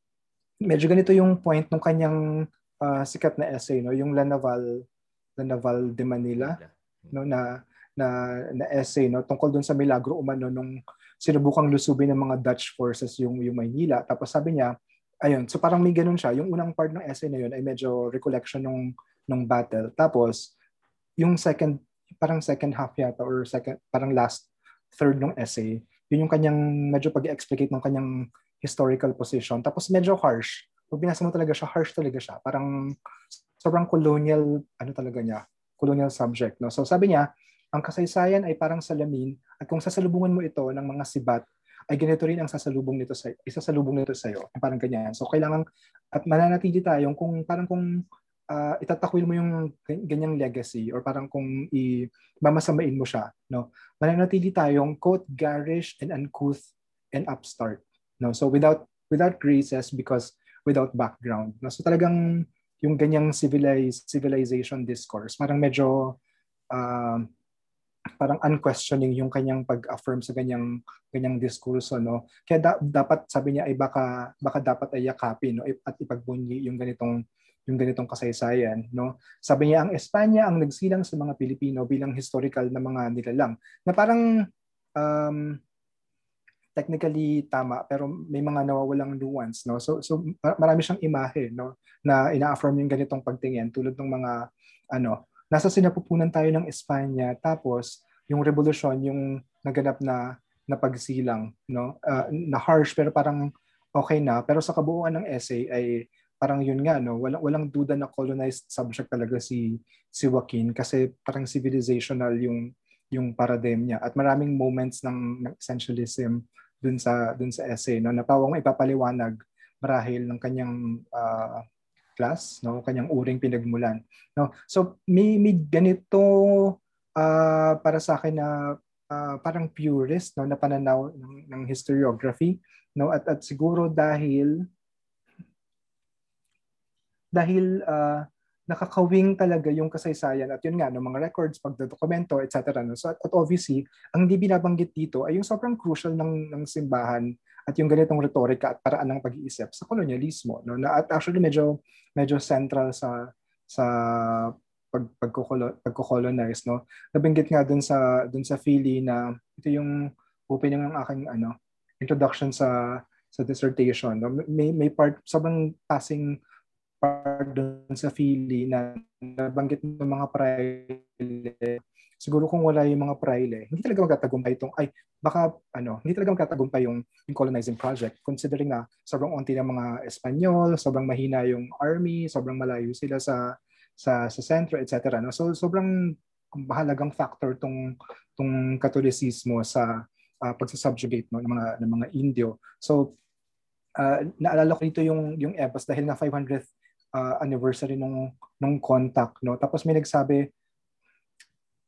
Medyo ganito yung point ng kanyang uh, sikat na essay, no, yung La Naval La Naval de Manila, no, na na na essay, no, tungkol doon sa milagro umano nung sinubukang lusubin ng mga Dutch forces yung yung Maynila. Tapos sabi niya, ayun, so parang may ganun siya. Yung unang part ng essay na yun ay medyo recollection nung nung battle. Tapos yung second, parang second half yata or second, parang last third ng essay, yun yung kanyang medyo pag-explicate ng kanyang historical position. Tapos medyo harsh. Pag binasa mo talaga siya, harsh talaga siya. Parang sobrang colonial, ano talaga niya, colonial subject. No? So sabi niya, ang kasaysayan ay parang salamin at kung sasalubungan mo ito ng mga sibat, ay ganito rin ang sasalubong nito sa isasalubong nito sa iyo. Parang ganyan. So kailangan at mananatili tayo kung parang kung uh, itatakwil mo yung ganyang legacy or parang kung i mamasamain mo siya, no. Mananatili tayong quote garish and uncouth and upstart, no. So without without graces because without background. No? So talagang yung ganyang civilized civilization discourse, parang medyo uh, parang unquestioning yung kanyang pag-affirm sa ganyang ganyang diskurso, no. Kaya da- dapat sabi niya ay baka baka dapat ay yakapin, no, at ipagbunyi yung ganitong yung ganitong kasaysayan, no. Sabi niya ang Espanya ang nagsilang sa mga Pilipino bilang historical na mga nilalang. Na parang um, technically tama pero may mga nawawalang nuance, no. So so marami siyang imahe, no, na ina-affirm yung ganitong pagtingin tulad ng mga ano, nasa sinapupunan tayo ng Espanya tapos yung revolusyon yung naganap na na pagsilang, no, uh, na harsh pero parang okay na, pero sa kabuuan ng essay ay parang yun nga, no, walang walang duda na colonized subject talaga si si Joaquin kasi parang civilizational yung yung paradigm niya at maraming moments ng, ng essentialism dun sa dun sa essay, no, na pawang ipapaliwanag marahil ng kanyang uh, class, no, kanyang uring pinagmulan, no. So may, may ganito uh, para sa akin na uh, parang purist, no, na pananaw ng, ng historiography, no, at at siguro dahil dahil uh, nakakawing talaga yung kasaysayan at yun nga no, mga records, pagdodokumento, et cetera. No? So at, at obviously, ang hindi binabanggit dito ay yung sobrang crucial ng ng simbahan at yung ganitong retorika at paraan ng pag-iisip sa kolonyalismo, no, na at actually medyo medyo central sa sa pag pagko-colonize, no. Nabanggit nga dun sa dun sa Philly na ito yung opening ng aking ano introduction sa sa dissertation, no. May may part sobrang passing part dun sa Philly na nabanggit ng mga praile. Siguro kung wala yung mga praile, hindi talaga magtatagumpay itong, ay, baka, ano, hindi talaga magtatagumpay yung, yung colonizing project. Considering na sobrang onti ng mga Espanyol, sobrang mahina yung army, sobrang malayo sila sa sa sa sentro, et cetera. No? So, sobrang mahalagang factor tong tong Katolisismo sa uh, pagsasubjugate, no, ng mga ng mga Indio. So, uh, naalala ko dito yung yung E B A S dahil na five hundredth uh, anniversary nung nung contact, no. Tapos may nagsabi,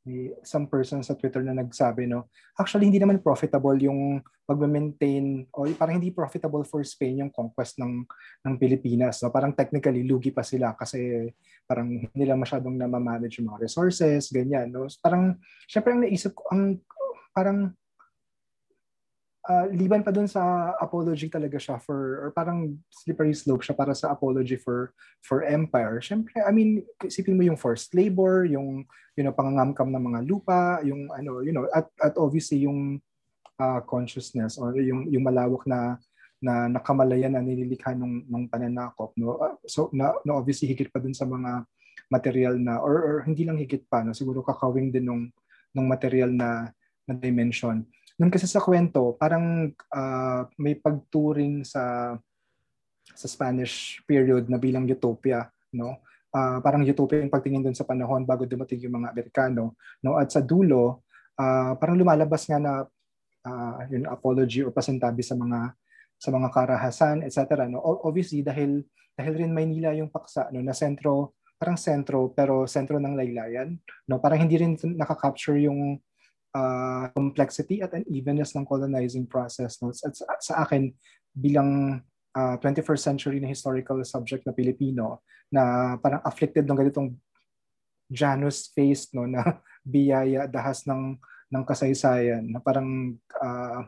may some person sa Twitter na nagsabi, no, actually hindi naman profitable yung pag-maintain o parang hindi profitable for Spain yung conquest ng ng Pilipinas. No? Parang technically lugi pa sila kasi parang hindi nila masyadong na-manage yung mga resources, ganyan. No? Parang syempre ang naisip ko, ang parang uh, liban pa dun sa apology talaga siya for, or parang slippery slope siya para sa apology for for empire. Syempre, I mean, isipin mo yung forced labor, yung you know, pangangamkam ng mga lupa, yung ano, you know, at at obviously yung uh, consciousness or yung yung malawak na na nakamalayan na nililikha nung nung pananakop, no. Uh, so na, na obviously higit pa dun sa mga material na or, or hindi lang higit pa, no, siguro kakawing din nung nung material na na dimension. Nung kasi sa kwento, parang uh, may pagturing sa sa Spanish period na bilang utopia, no? Uh, parang utopia yung pagtingin dun sa panahon bago dumating yung mga Amerikano, no? At sa dulo, uh, parang lumalabas nga na uh, yung apology o pasintabi sa mga sa mga karahasan, et cetera. No? Obviously dahil dahil rin Maynila yung paksa, no, na sentro, parang sentro pero sentro ng laylayan, no? Parang hindi rin nakaka-capture yung uh, complexity at unevenness ng colonizing process, no? At sa, sa akin bilang uh, twenty-first century na historical subject na Pilipino na parang afflicted ng ganitong Janus faced, no, na biyaya dahas ng ng kasaysayan, na parang uh,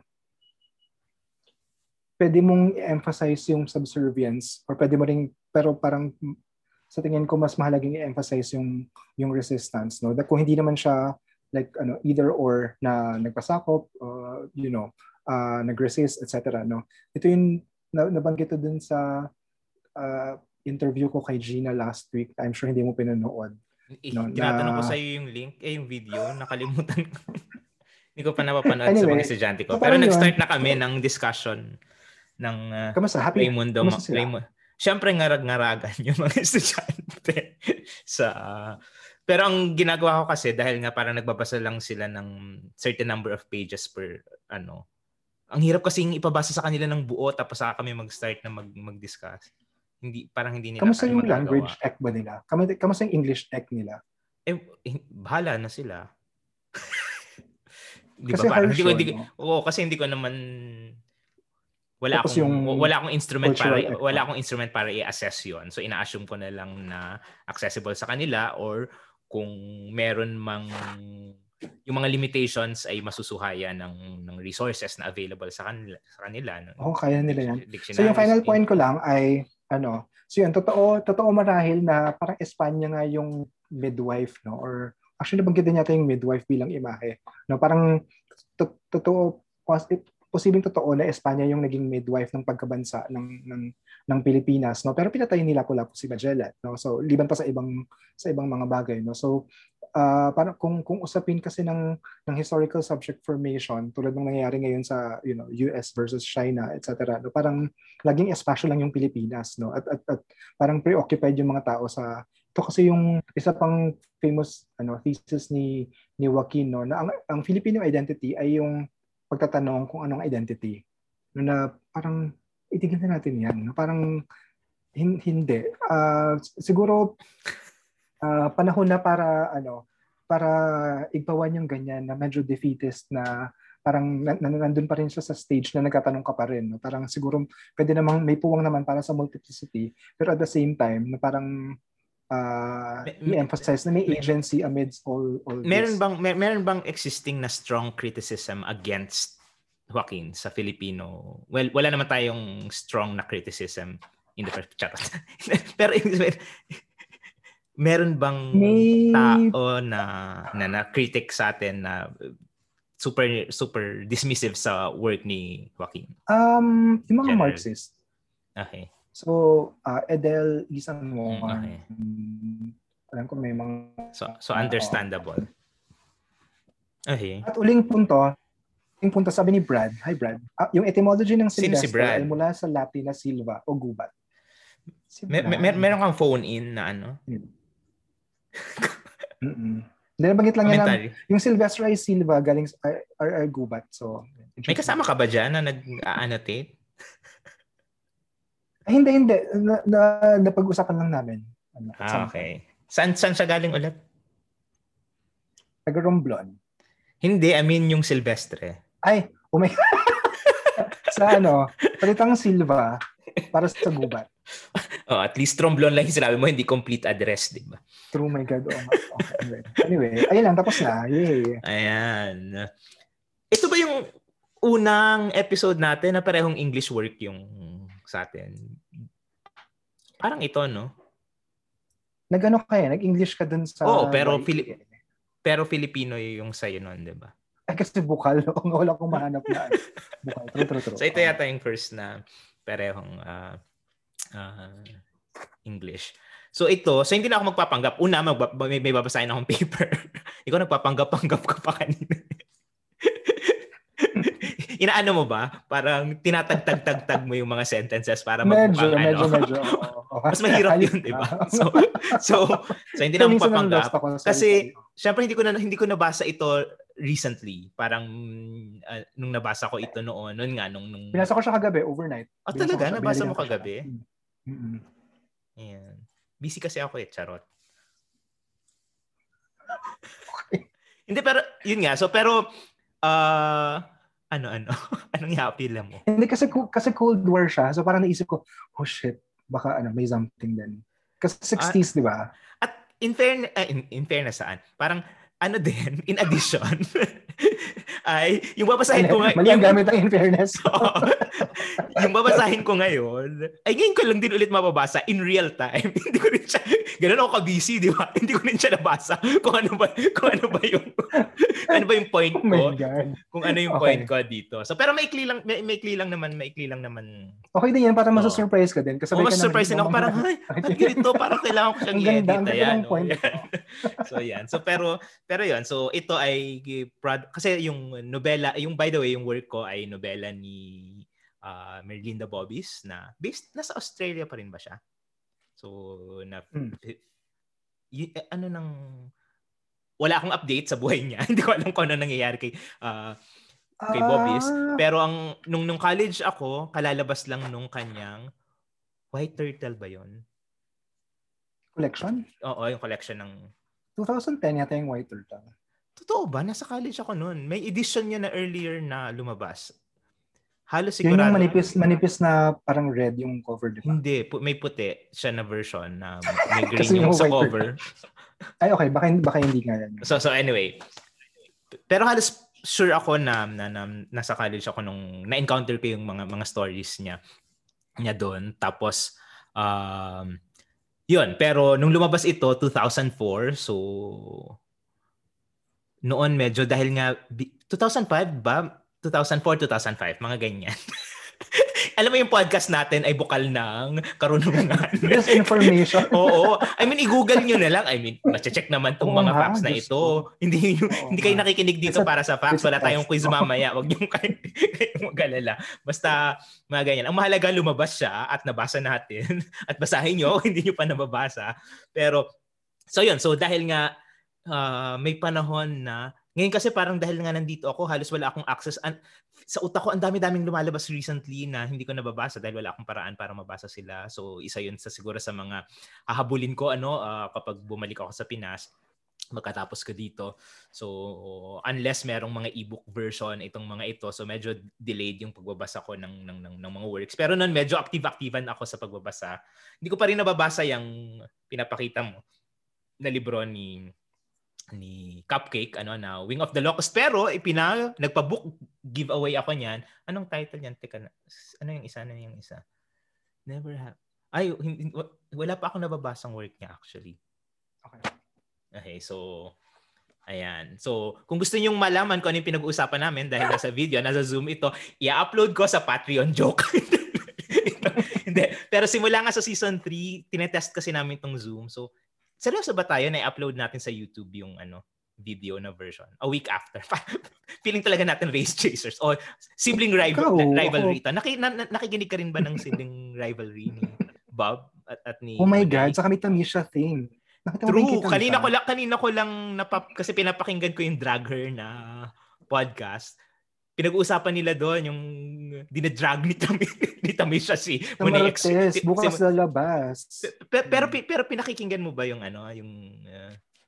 pwede mong i-emphasize yung subservience or pwede mo ring, pero parang sa tingin ko mas mahalagang i-emphasize yung yung resistance, no? That kung hindi naman siya like ano either or na nagpasakop, uh, you know, uh, nag-resist, et cetera, no? Ito yung na, nabanggit ko dun sa uh, interview ko kay Gina last week. I'm sure hindi mo pinanood. No, tinatanong na, ko sa iyo yung link, eh yung video, nakalimutan ko. Hindi ko pa napapanood anyway, sa mga estudyante ko. Pero nag-start yun na kami ng discussion ng uh, Kamusta? Happy? Raymundo. Kamusta sila? Raymundo. Siyempre ngarag-ngaragan yung mga estudyante sa uh, pero ang ginagawa ko kasi dahil nga parang nagbabasa lang sila ng certain number of pages per ano. Ang hirap kasing ipabasa sa kanila ng buo tapos saka kami mag-start na mag mag-discuss. Hindi parang hindi nila kamusta yung magagawa. Language tech ba nila? Kamusta yung English tech nila? Eh bahala na sila. Di kasi ba parang hindi ko yun, hindi, no? oo, kasi hindi ko naman wala tapos akong yung wala akong instrument para echo. wala akong instrument para i-assess 'yon. So ina-assume ko na lang na accessible sa kanila or kung meron mang yung mga limitations ay masusuhayan ng ng resources na available sa kanila sa kanila. Oh, kaya nila yan. So yung final point ko lang ay ano, so yun, totoo totoo marahil na parang Espanya nga yung midwife, no, or actually nabanggitin niya yung midwife bilang imahe, no, parang to- totoo posibleng totoo na Espanya yung naging midwife ng pagkabansa ng ng ng Pilipinas, no, pero pinatay nila pula po si Magellan, no, so liban pa sa ibang sa ibang mga bagay, no, so uh, parang kung kung usapin kasi ng ng historical subject formation tulad ng nangyayari ngayon sa you know U S versus China, et cetera, no, parang laging espasyo lang yung Pilipinas, no, at at, at parang preoccupied yung mga tao sa ito kasi yung isa pang famous ano thesis ni ni Joaquin, no, na ang, ang Filipino identity ay yung pagtatanong kung anong identity, no, na parang itigil na natin yan, no, parang hin, hindi uh, siguro uh, panahon na para ano para igpawan yung ganyan na medyo defeatist na parang nandun pa rin siya sa stage na nagtatanong ka pa rin, no? Parang siguro pwede namang may puwang naman para sa multiplicity pero at the same time na parang uh, i-emphasize na may agency amidst all, all meron this. Bang, mer- meron bang existing na strong criticism against Joaquin sa Filipino? Well, wala naman tayong strong na criticism in the first chat. Pero meron bang may... tao na, na na critic sa atin na super super dismissive sa work ni Joaquin? Um, yung mga General. Marxist. Okay. So, uh, Edel, Lisan mo, mm, okay. um, alam ko may mga... So, so understandable. Uh, okay. At uling punto, yung punto sabi ni Brad, hi Brad, uh, yung etymology ng Sylvester si ay mula sa Latin na silva o gubat. Si mer- mer- meron kang phone in na ano? Mm-mm. Nabanggit lang yan na, yung Sylvester ay silva galing ay, ay, ay gubat. So, may kasama ka ba dyan na nag-annotate? Ay, hindi, hindi. Na, na, napag-usapan lang namin. Ano, ah, okay. Saan, saan siya galing ulit? Taga-Romblon. Hindi, I mean yung Silvestre. Ay, oh my sa ano, palitang Silva para sa gubat. Oh, at least Romblon lang yung sinabi mo, hindi complete address, di ba? True, my God. Oh, okay, anyway. anyway, ayun lang, tapos na. Yay. Ayan. Ito ba yung unang episode natin na parehong English work yung sa atin? Parang ito, no? Nag-ano ka eh? Nag-English ka dun sa... Oo, pero, Y T. Fili- pero Filipino yung sa'yo nun, di ba? Ay, kasi bukal. Wala akong mahanap na. Bukal. True, true, true. So ito yata yung first na parehong uh, uh, English. So ito, so hindi na ako magpapanggap. Una, magba- may, may babasahin akong paper. Ikaw nagpapanggap-panggap ka pa kanina. Inaano mo ba? Parang tinatagtag-tagtag mo yung mga sentences para medyo, magmukhang medyo, ano. medyo. Oh, Mas mahirap yun, di ba? So, so, so hindi na ako magpapanggap. Kasi, syempre hindi ko na hindi ko nabasa ito recently. Parang uh, nung nabasa ko ito noon, noon nga nung nung Binasa ko siya kagabi, overnight. Oh, talaga nabasa mo kagabi? Mm-hmm. Ayan. Busy kasi ako eh, charot. Okay. Hindi pero yun nga. So pero uh, ano ano anong i-appeal mo? Hindi kasi kasi Cold War siya. So parang naisip ko, oh shit, baka ano may something din. Kasi sixties, di ba? At in fairness, uh, in, in fairness saan? Parang ano din, in addition, ay, yung babasahin ko ngayon. Mali ang gamit ang in fairness. Yung babasahin ko ngayon, ay ngayon ko lang din ulit mababasa in real time. Hindi ko rin siya, ganun ako ka-busy, di ba? Hindi ko rin siya nabasa kung ano ba, kung ano ba yung, ano ba yung point ko. Oh my God. Kung ano yung okay. point ko dito. So, pero maikli lang, may, maikli lang naman, maikli lang naman. Okay din yan, para oh. masasurprise ka din. Oh, masasurprise din ako. Parang, ay, at ganito, parang kailangan ko siyang i-edit. Ang ganda, ang point. So, yan. So, pero, pero yun. So, ito ay, kasi yung nobela, yung by the way, yung work ko ay nobela ni uh, Merlinda Bobbies na based, nasa Australia pa rin ba siya? So, na, hmm. y- ano nang, wala akong update sa buhay niya. Hindi ko alam kung ano nangyayari kay, uh, kay Bobbies. Uh, Pero ang, nung, nung college ako, kalalabas lang nung kanyang White Turtle ba yun? Collection? Oo, yung collection ng twenty ten yata yung White Turtle. Totoo ba? Nasa college ako noon. May edition niya na earlier na lumabas. Halos sigurado. Yun yung manipis, manipis na parang red yung cover, di ba? Hindi. May puti siya na version na may green yung sa cover. Ay, okay. Baka, baka hindi nga yan. So, so anyway. Pero halos sure ako na, na, na nasa college ako nung na-encounter ko yung mga mga stories niya niya doon. Tapos, um, yun. Pero nung lumabas ito, two thousand four, so noon medyo dahil nga two thousand five ba? two thousand four, two thousand five, mga ganyan. Alam mo yung podcast natin ay bukal ng karunungan. Disinformation. Oo. I mean, i-google nyo na lang. I mean, ma-check naman tong oh, mga ha, facts na ito. Ko. Hindi yung, oh, hindi kayo nakikinig dito a, para sa facts. Wala tayong quiz mamaya. Wag yung kayo, kayo mag-alala. Basta mga ganyan. Ang mahalaga lumabas siya at nabasa natin. At basahin nyo hindi nyo pa nababasa. Pero, so yun. So dahil nga uh, may panahon na ngayon kasi parang dahil nga nandito ako, halos wala akong access. An- sa utak ko, ang dami-daming lumalabas recently na hindi ko nababasa dahil wala akong paraan para mabasa sila. So, isa yun sa siguro sa mga hahabulin ko ano uh, kapag bumalik ako sa Pinas, magkatapos ko dito. So, unless merong mga ebook version itong mga ito, so medyo delayed yung pagbabasa ko ng, ng, ng, ng mga works. Pero noon, medyo active-activan ako sa pagbabasa. Hindi ko pa rin nababasa yung pinapakita mo na libro ni ni Cupcake, ano na, Wing of the Locust. Pero, ipina, nagpa-book giveaway ako niyan. Anong title niyan? Teka na. Ano yung isa? Ano yung isa? Never have. Ay, hindi, wala pa ako nababasang work niya actually. Okay. Okay, so, ayan. So, kung gusto niyong malaman kung ano yung pinag-uusapan namin dahil nasa video, nasa Zoom ito, i-upload ko sa Patreon. Joke. Hindi. Pero simula nga sa season three, tinetest kasi namin itong Zoom. So, seryoso ba tayo na i-upload natin sa YouTube yung ano video na version a week after? Feeling talaga natin race chasers o sibling rival, Ikaw, rivalry. oh. Naki, na, nakikinig ka rin ba ng sibling rivalry ni Bob at, at ni Oh my Uday? God, sa kami Tamisha thing. True, kanina ko lang kanina ko lang napap kasi pinapakinggan ko yung Drag Her na podcast. Pinag-uusapan nila doon yung dinadrag ni Tamisha, ni Tamisha si Marites, si, bukas si, lalabas. Pero, pero pero pinakikinggan mo ba yung ano, yung uh,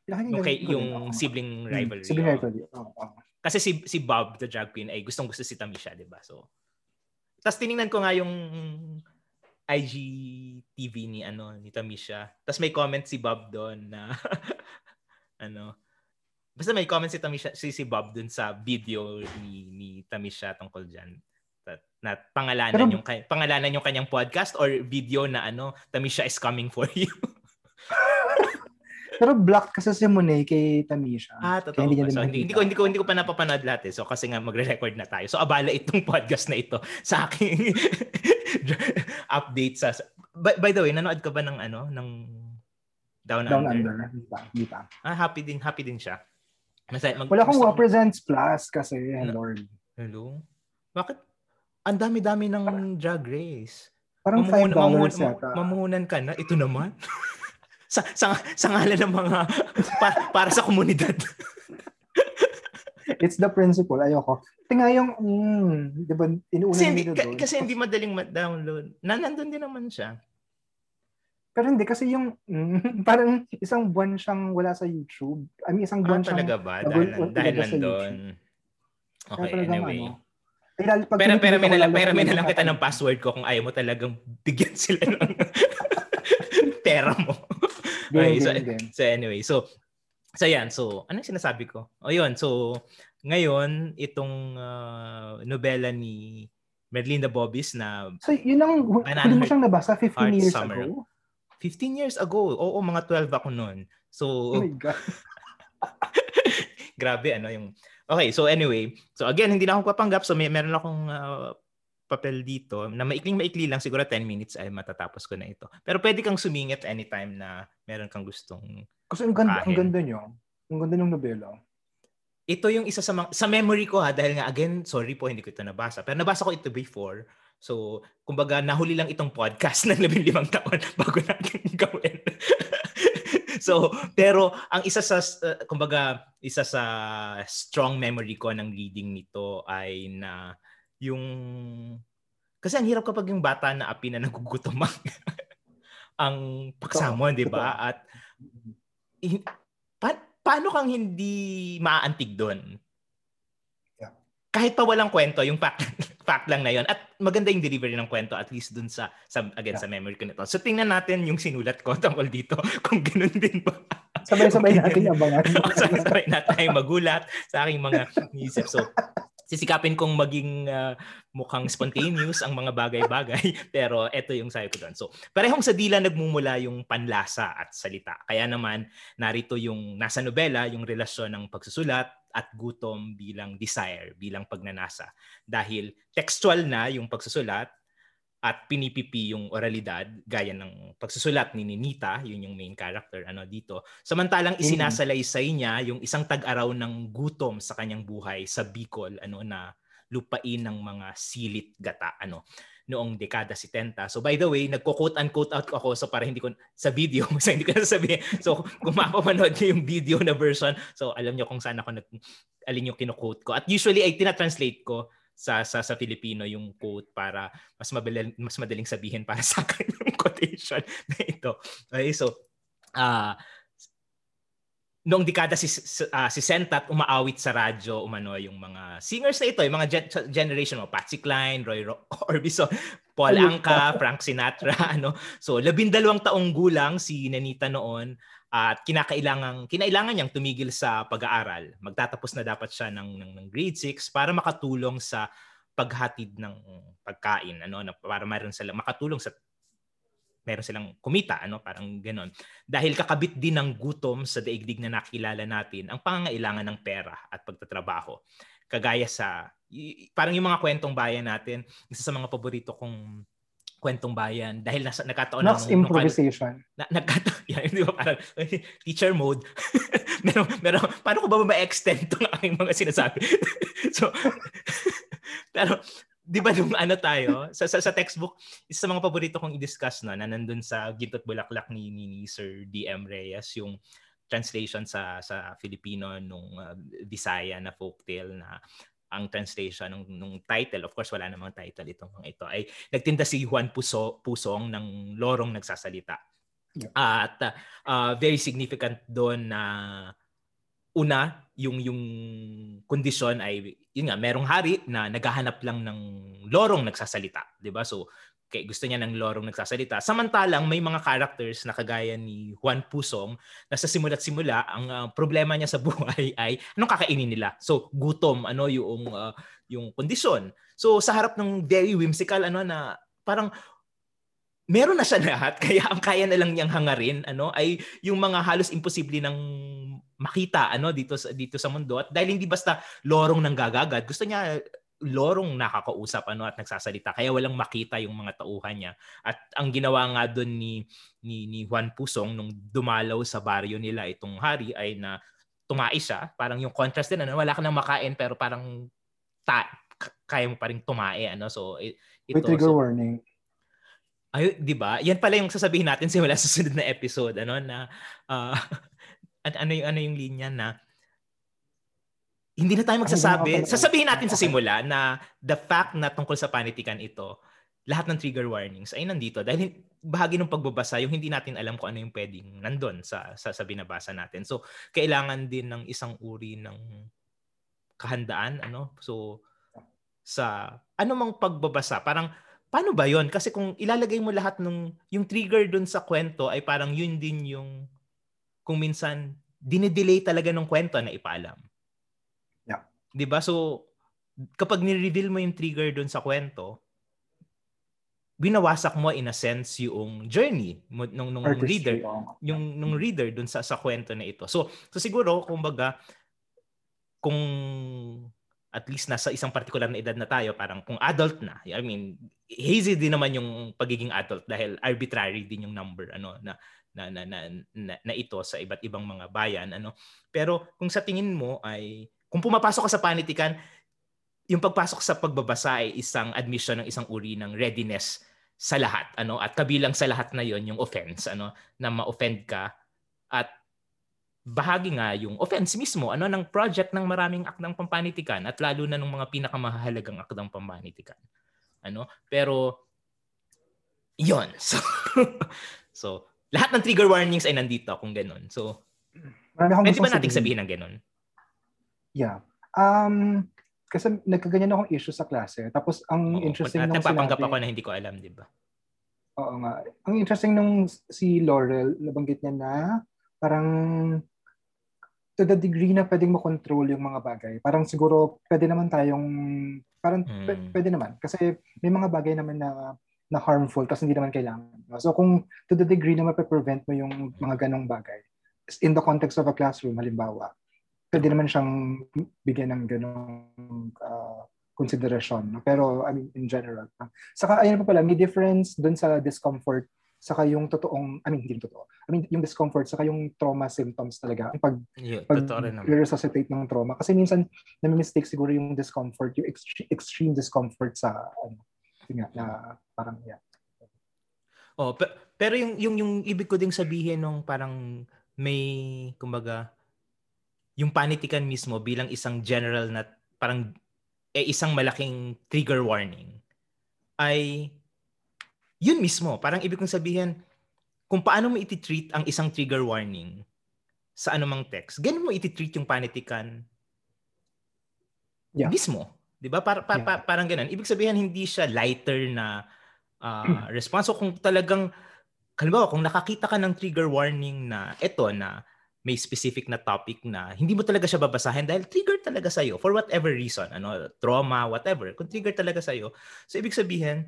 Okay, yung sibling rivalry. Hmm, sibling rivalry. Oh, oh. Kasi si si Bob the drag queen ay gustong-gusto si Tamisha, 'di ba? So tapos tiningnan ko nga yung I G T V ni ano ni Tamisha. Tapos may comment si Bob doon na ano. Basta may comment si Tamisha si si Bob doon sa video ni ni Tamisha tungkol diyan. Na pangalanan Pero, yung pangalanan yung kanyang podcast or video na ano, Tamisha is coming for you. Pero blocked kasi si Monet kay Tamisha. Ah, totoo. Hindi, so, hindi, hindi ko hindi ko hindi ko pa napapanood lahat eh. So kasi nga magre-record na tayo. So abala itong podcast na ito sa aking update sa by, by the way, nanood ka ba ng ano, ng Down, Down Under? Under. Hindi pa, hindi pa. Ah, happy din, happy din siya. Masaya, mag, Wala akong Presents Plus kasi, na, Lord. Hello? Bakit? Ang dami-dami ng Drag Race. Parang five dollars yata. Mamuhunan ka na. Ito naman. sa, sa, sa ngalan ng mga para, para sa komunidad. It's the principle. Ayoko. Ito nga yung, mm, di ba, inuuna kasi, hindi, doon. Kasi hindi madaling ma-download. Na, nandun din naman siya. Pero hindi, kasi yung, mm, parang isang buwan siyang wala sa YouTube. I mean, isang buwan ah, siyang... talaga ba? Dahil, dahil nandun. Okay, anyway. Ano, Pag pero pero may na lang, pero may na lang kita ng password ko kung ayaw mo talagang bigyan sila ng pera mo. Okay, so, so anyway, so so yan, so anong sinasabi ko? O yun, so ngayon itong uh, nobela ni Merlinda Bobis na so yun ang hindi mo siyang nabasa fifteen years Summer. ago. fifteen years ago. Oo, mga twelve ako noon. So oh my God. Grabe ano yung okay, so anyway, so again, hindi na ako papanggap. So may meron akong uh, papel dito na maikling-maikli lang, siguro ten minutes ay matatapos ko na ito. Pero pwede kang sumingit anytime na meron kang gustong kasi ang ganda, ang ganda niyo. Ang ganda ng nobela. Ito yung isa sa mga, sa memory ko ha, dahil nga again, sorry po, hindi ko ito nabasa. Pero nabasa ko ito before. So, kumbaga, nahuli lang itong podcast ng labing limang taon bago natin gawin. So, pero ang isa sa uh, kumbaga isa sa strong memory ko ng reading nito ay na yung kasi ang hirap kapag yung bata na api na nagugutom ang paksamon, 'di ba? At pa- paano kang hindi maaantig doon? Kahit pa walang kwento, yung fact, fact lang na yon. At maganda yung delivery ng kwento, at least dun sa, sa again, yeah. sa memory ko nito. So, tingnan natin yung sinulat ko tungkol dito, kung ganun din ba. Sabay-sabay natin abangan. Sabay-sabay natin magulat sa aking mga isip. So, sisikapin kong maging uh, mukhang spontaneous ang mga bagay-bagay, pero eto yung sayo ko doon. So, parehong sa dila nagmumula yung panlasa at salita. Kaya naman, narito yung nasa nobela, yung relasyon ng pagsusulat, at gutom bilang desire, bilang pagnanasa. Dahil textual na yung pagsusulat at pinipipi yung oralidad, gaya ng pagsusulat ni Ninita, yun yung main character ano dito. Samantalang isinasalaysay niya yung isang tag-araw ng gutom sa kanyang buhay sa Bicol, ano na lupain ng mga silit gata ano noong dekada setenta. So by the way, nagko-quote unquote out ako so para hindi ko sa video, so hindi ko na sasabihin. So kung mapapanood niyo yung video na version, so alam niyo kung saan ako nag alin yung kino-quote ko. At usually ay tina-translate ko sa sa sa Filipino yung quote para mas madaling mas madaling sabihin para sa akin yung quotation na ito. Okay, so ah uh, noong dekada si uh, si Sentat umaawit sa radyo umano yung mga singers na ito, yung mga gen- generation mo, Patsy Cline, Roy Ro- Orbison, Paul Anka, Frank Sinatra ano. So labindalawang taong gulang si Ninita noon at kinakailangan kinailangan niyang tumigil sa pag-aaral. Magtatapos na dapat siya ng ng, ng grade six para makatulong sa paghatid ng pagkain ano, para mayroon sila makatulong sa meron silang kumita, ano, parang gano'n. Dahil kakabit din ng gutom sa daigdig na nakilala natin ang pangangailangan ng pera at pagtatrabaho. Kagaya sa, y- parang yung mga kwentong bayan natin, isa sa mga paborito kong kwentong bayan, dahil nasa, nagkataon Max nung, improvisation. Nung, na, nagkataon, yan, di ba, parang teacher mode. meron, meron, paano ko ba ma-extend itong aking mga sinasabi? So, pero, di ba nung ano tayo, sa, sa, sa textbook, isa sa mga paborito kong i-discuss no, na nandun sa Ginto't Bulaklak ni, ni, ni Sir D M Reyes, yung translation sa sa Filipino nung uh, Bisaya na folktale na ang translation nung, nung title, of course wala namang title itong mga ito, ay nagtinda si Juan Puso, Pusong ng lorong nagsasalita. Yeah. At uh, very significant doon na una, yung yung kondisyon ay yun nga, merong hari na naghahanap lang ng lorong nagsasalita, 'di ba? So kaya gusto niya ng lorong nagsasalita. Samantalang may mga characters na kagaya ni Juan Pusong na sa simula't simula ang uh, problema niya sa buhay ay anong kakainin nila. So gutom, ano yung uh, yung kondisyon. So sa harap ng very whimsical ano na parang meron na siya lahat, kaya ang kaya na lang niyang hangarin ano ay yung mga halos imposible nang makita ano dito sa dito sa mundo, at dahil hindi basta lorong nanggagagad, gusto niya lorong nakakausap ano at nagsasalita, kaya walang makita yung mga tauhan niya. At ang ginawa nga doon ni ni ni Juan Pusong nung dumalaw sa baryo nila itong hari ay na tumae siya, parang yung contrast din ano, wala ka nang makain pero parang ta, kaya mo pa ring tumae ano. So it, ito With trigger so, warning. ay, 'di ba? Yan pala yung sasabihin natin simula sa susunod na episode ano na uh, at ano yung ano yung linya na hindi na tayo magsasabi. Sasabihin natin sa simula na the fact na tungkol sa panitikan ito, lahat ng trigger warnings ay nandito dahil bahagi ng pagbabasa yung hindi natin alam kung ano yung pwedeng nandun sa sa, sa binabasa natin. So kailangan din ng isang uri ng kahandaan ano. So sa anumang pagbabasa, parang paano ba yon? Kasi kung ilalagay mo lahat ng yung trigger dun sa kwento ay parang yun din yung kung minsan dinidelay talaga ng kwento na ipaalam. Yeah. 'Di ba? So kapag ni-reveal mo yung trigger dun sa kwento, binawasak mo in a sense yung journey mo nung nung Artistry, reader, oh. yung nung reader dun sa sa kwento na ito. So so siguro kumbaga kung at least nasa isang particular na edad na tayo, parang kung adult na, I mean, hazy din naman yung pagiging adult dahil arbitrary din yung number ano na na na na, na, na ito sa iba't ibang mga bayan ano. Pero kung sa tingin mo ay kung pumapasok ka sa panitikan, yung pagpasok sa pagbabasa ay isang admission ng isang uri ng readiness sa lahat ano, at kabilang sa lahat na yon yung offense ano, na ma-offend ka, at bahagi nga yung offense mismo ano ng project ng maraming akdang pampanitikan at lalo na ng mga pinakamahalagang akdang pampanitikan ano. Pero yon, so so lahat ng trigger warnings ay nandito kung gano'n. So pwede ba nating sabihin ng gano'n? Yeah. Um kasi nagkaganyan akong issue sa klase. Tapos ang Oo, interesting nung sinabi, nagpapanggap ako na hindi ko alam, di ba? Oo nga. Ang interesting nung si Laurel, nabanggit niya na parang to the degree na pwedeng mo-control yung mga bagay. Parang siguro pwede naman tayong, parang hmm. p- pwede naman. Kasi may mga bagay naman na na harmful kasi hindi naman kailangan. So kung to the degree na mape-prevent mo yung mga ganong bagay, in the context of a classroom, halimbawa, pwede naman siyang bigyan ng ganong uh, consideration. Pero I mean, in general. Saka ayun pa pala, may difference dun sa discomfort saka yung totoong, I mean, hindi yung totoo. I mean, yung discomfort, saka yung trauma symptoms talaga. Pag, yeah, pag resuscitate ng trauma. Kasi minsan, nami-mistake siguro yung discomfort, yung extreme, extreme discomfort sa, ano, nga, na parang, yeah. Oh, pe- pero yung, yung, yung ibig ko ding sabihin nung parang may, kumbaga, yung panitikan mismo bilang isang general na parang, eh, isang malaking trigger warning, ay yun mismo, parang ibig kong sabihin, kung paano mo iti-treat ang isang trigger warning sa anumang text, ganun mo iti-treat yung panitikan yeah. mismo. Diba? Par, par, yeah. par, parang ganun. Ibig sabihin, hindi siya lighter na uh, response. So kung talagang, halimbawa, kung nakakita ka ng trigger warning na eto na may specific na topic na hindi mo talaga siya babasahin dahil trigger talaga sa'yo for whatever reason, ano, trauma, whatever, kung trigger talaga sa'yo, so ibig sabihin,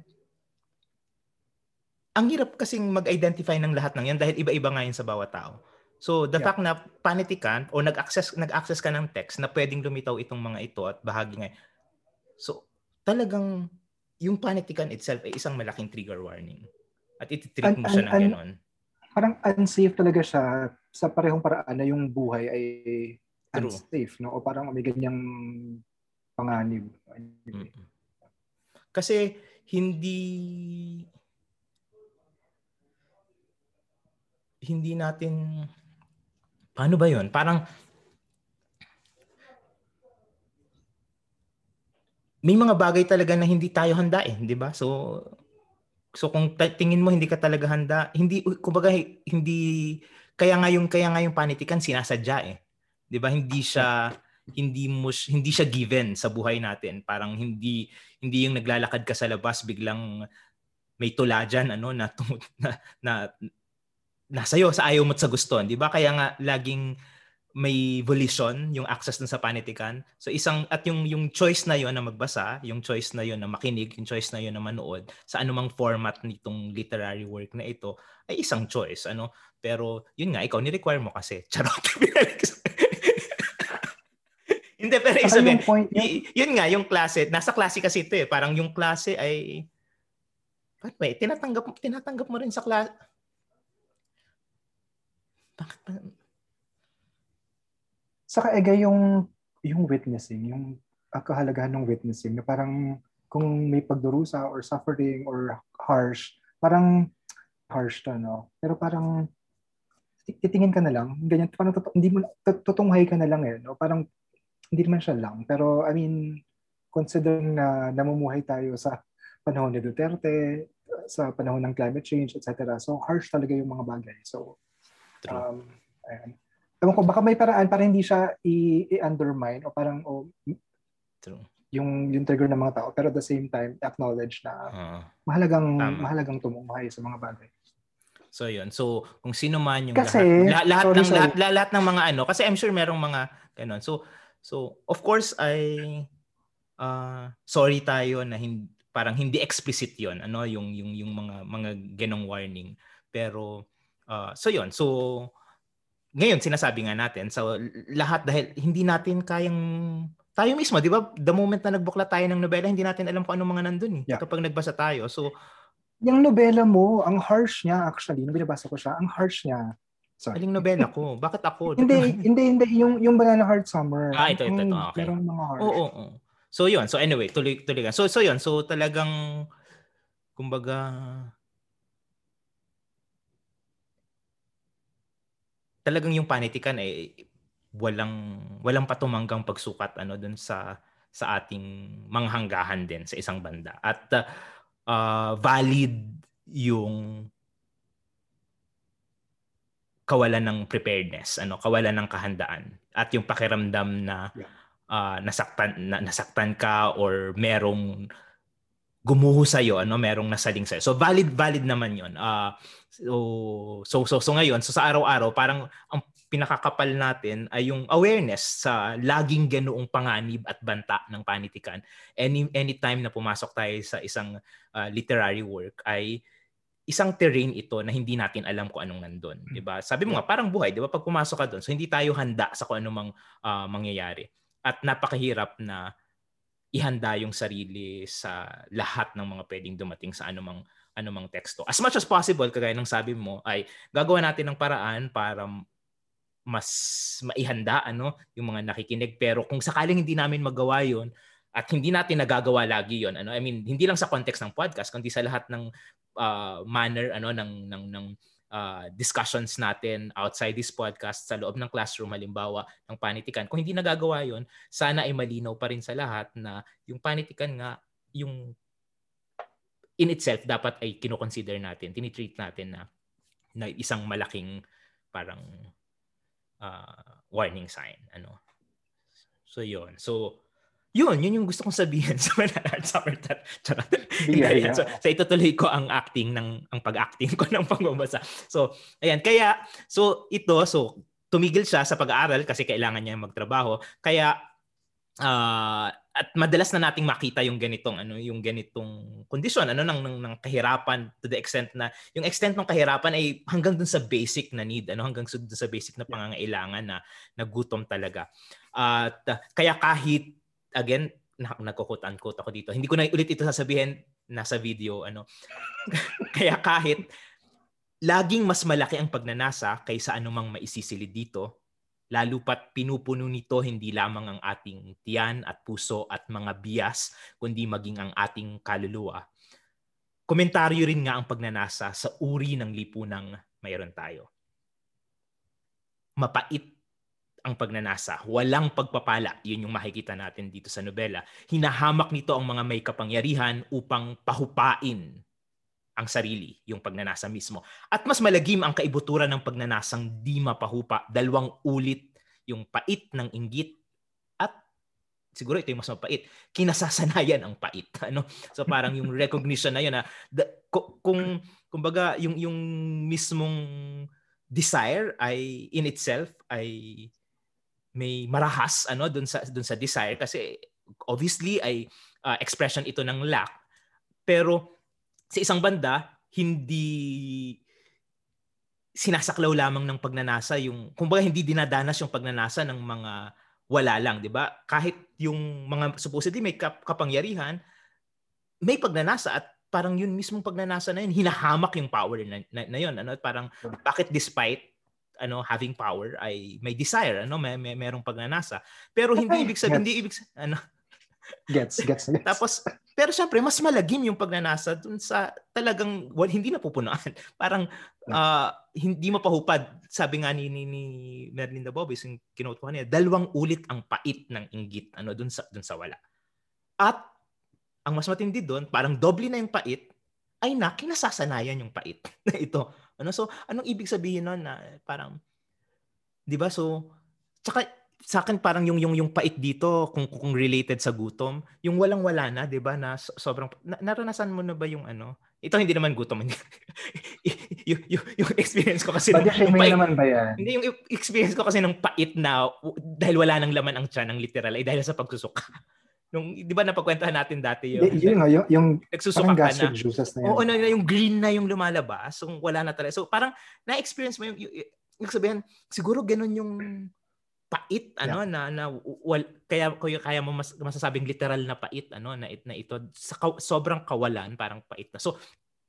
ang hirap kasing mag-identify ng lahat ng yan dahil iba-iba nga yun sa bawat tao. So the yeah. fact na panitikan o nag-access nag-access ka ng text na pwedeng lumitaw itong mga ito at bahagi nga. So talagang yung panitikan itself ay isang malaking trigger warning. At iti-treat mo siya ng gano'n. Parang unsafe talaga siya sa parehong paraan na yung buhay ay True. Unsafe, no? O parang may ganyang panganib. Mm-hmm. Kasi hindi hindi natin, paano ba yun? Parang may mga bagay talaga na hindi tayo handa eh, di ba? So So kung ta- tingin mo hindi ka talaga handa, hindi kumbaga hindi kaya nga yung kaya nga yung panitikan sinasadya eh. 'Di ba? Hindi siya hindi mo hindi siya given sa buhay natin. Parang hindi hindi yung naglalakad ka sa labas biglang may tula dyan, ano na na, na nasa iyo sa ayaw mo at sa gusto, 'di ba? Kaya nga laging may volition, yung access dun sa panitikan. So isang at yung yung choice na yon na magbasa, yung choice na yon na makinig, yung choice na yon na manood sa anumang format nitong literary work na ito ay isang choice, ano. Pero yun nga, ikaw ni-require mo kasi. Charot. Hindi, pero Saka sabihin, yung point, yung... y- yun nga, yung klase, nasa klase kasi ito eh. Parang yung klase ay, bakit ba, tinatanggap, tinatanggap mo rin sa klase. Bakit ba? Saka ega yung yung witnessing, yung uh, kahalagahan ng witnessing na parang kung may pagdurusa or suffering or harsh, parang harsh to, no? Pero parang titingin ka na lang, ganyan, parang tot- hindi mo, tutunghay ka na lang eh, no? Parang hindi naman siya lang. Pero I mean, considering na namumuhay tayo sa panahon ni Duterte, sa panahon ng climate change, et cetera. So harsh talaga yung mga bagay. So, um, ayan. Ewan ko, baka may paraan para hindi siya i- i-undermine o parang o, True. yung yung trigger ng mga tao, pero at the same time acknowledge na Uh, mahalagang tama. mahalagang tumunghay sa mga bagay. So yun. So kung sino man yung Kasi, lahat, lahat, lahat sorry, ng sorry. lahat, lahat ng mga ano, kasi I'm sure merong mga ganun. So so of course I uh, sorry tayo na hindi, parang hindi explicit yon, ano, yung yung yung mga mga ganong warning. Pero uh, so yun. So ngayon sinasabi nga natin, so lahat dahil hindi natin kayang tayo mismo, di ba? The moment na nagbuklat tayo ng nobela, hindi natin alam kung ano mga nandun eh. Yeah. Kapag nagbasa tayo. So yung nobela mo, ang harsh niya actually, nung binabasa ko siya, ang harsh niya. Sorry. Aling nobela ko? Bakit ako? hindi, hindi, hindi. Yung, yung Banana Heart Summer. Ah, ito, ito, ito. Ang, Okay. merong mga harsh. Oo, oo, oo. So, yun. So, anyway, tuloy, tuloy ka. So, so, yun. So, talagang, kumbaga, talagang yung panitikan ay walang, walang patumanggang pagsukat, ano, dun sa, sa ating manghanggahan din sa isang banda. At, uh, valid yung kawalan ng preparedness, ano, kawalan ng kahandaan at yung pakiramdam na Yeah. uh, nasaktan na, nasaktan ka or merong gumuho sa iyo, ano, merong nasaling sa iyo. So valid valid naman 'yon. Uh, so, so so so ngayon, so sa araw-araw parang ang pinakakapal natin ay yung awareness sa laging ganoong panganib at banta ng panitikan. Any anytime na pumasok tayo sa isang uh, literary work ay isang terrain ito na hindi natin alam kung anong nandun, 'di ba? Sabi mo nga parang buhay, 'di ba? Pag pumasok ka doon, so hindi tayo handa sa kung anumang uh, mangyayari. At napakahirap na ihanda yung sarili sa lahat ng mga pwedeng dumating sa anumang anumang teksto. As much as possible, kagaya ng sabi mo, ay gagawa natin ng paraan para mas maihanda, ano, yung mga nakikinig. Pero kung sakaling hindi namin magawa 'yon at hindi natin nagagawa lagi 'yon, ano, I mean, hindi lang sa context ng podcast, kundi sa lahat ng uh, manner, ano, ng ng ng uh, discussions natin outside this podcast, sa loob ng classroom halimbawa ng panitikan. Kung hindi nagagawa 'yon, sana ay malinaw pa rin sa lahat na yung panitikan nga, yung in itself dapat ay kino-consider natin, tinitreat natin na na isang malaking parang uh, warning sign, ano. So yun. So yun, yun yung gusto kong sabihin sa Banana Heart Summer. Yeah, yeah. So, so itutuloy ko ang acting ng ang pag-acting ko ng pagbabasa. So ayan, kaya so ito, so tumigil siya sa pag-aaral kasi kailangan niya magtrabaho. Kaya uh, at madalas na nating makita yung ganitong ano, yung ganitong kondisyon, ano, ng, ng ng kahirapan, to the extent na yung extent ng kahirapan ay hanggang dun sa basic na need, ano, hanggang dun sa basic na pangangailangan na nagutom talaga. At uh, kaya kahit again, nagko-quote-unquote ako dito, hindi ko na ulit ito sasabihin nasa video, ano. Kaya kahit laging mas malaki ang pagnanasa kaysa anumang maisisilid dito, lalo pat pinupuno nito hindi lamang ang ating tiyan at puso at mga bias, kundi maging ang ating kaluluwa. Komentaryo rin nga ang pagnanasa sa uri ng lipunang mayroon tayo. Mapait ang pagnanasa, walang pagpapala, yun yung makikita natin dito sa nobela. Hinahamak nito ang mga may kapangyarihan upang pahupain ang sarili, yung pagnanasa mismo. At mas malagim ang kaibuturan ng pagnanasang di mapahupa, dalawang ulit yung pait ng inggit at siguro ito yung mas mapait, kinasasanayan ang pait. Ano? So parang yung recognition na yun na the, kung kumbaga yung yung mismong desire ay in itself ay may marahas ano doon sa doon sa desire kasi obviously ay uh, expression ito ng lack. Pero sa isang banda, hindi sinasaklaw lamang ng pagnanasa yung, kumbaga hindi dinadanas yung pagnanasa ng mga wala lang, di ba? Kahit yung mga supposedly may kap- kapangyarihan, may pagnanasa at parang yun mismong pagnanasa na yun, hinahamak yung power na, na, na yun. Ano? Parang bakit despite ano having power ay may desire, ano? May, may merong pagnanasa. Pero hindi ibig sabihin, hindi ibig ano Gets, gets, gets. Tapos, pero syempre, mas malagim yung pagnanasa dun sa talagang well, hindi napupunuan. Parang uh, hindi mapahupad. Sabi nga ni, ni, ni Merlinda Bobis, yung kinote ko niya, dalawang ulit ang pait ng inggit ano, dun, sa, dun sa wala. At ang mas matindi dun, parang doble na yung pait, ay na, kinasasanayan yung pait na ito. Ano, so, anong ibig sabihin nun na parang, di ba, so, tsaka, sa akin parang yung yung yung pait dito kung kung related sa gutom, yung walang-wala na, 'di ba? Na so, sobrang na, naranasan mo na ba yung ano? Ito hindi naman gutom. yung, yung, yung experience ko kasi nung, yung pait, naman ba yan? Hindi yung experience ko kasi ng pait na dahil wala nang laman ang tiyan ng literal ay dahil sa pagsusuka. Nung 'di ba napagkwentuhan natin dati yung y- yun nga yung yung nagsusuka ka na. Juices na yan. Oo, na, yung green na yung lumalabas, so wala na talaga. So parang na-experience mo yung, yung, yung sabihin, siguro ganun yung pait ano yeah. na na wal, kaya kaya kaya mo mas, masasabing literal na pait ano na, na ito sa ka, sobrang kawalan parang pait na. So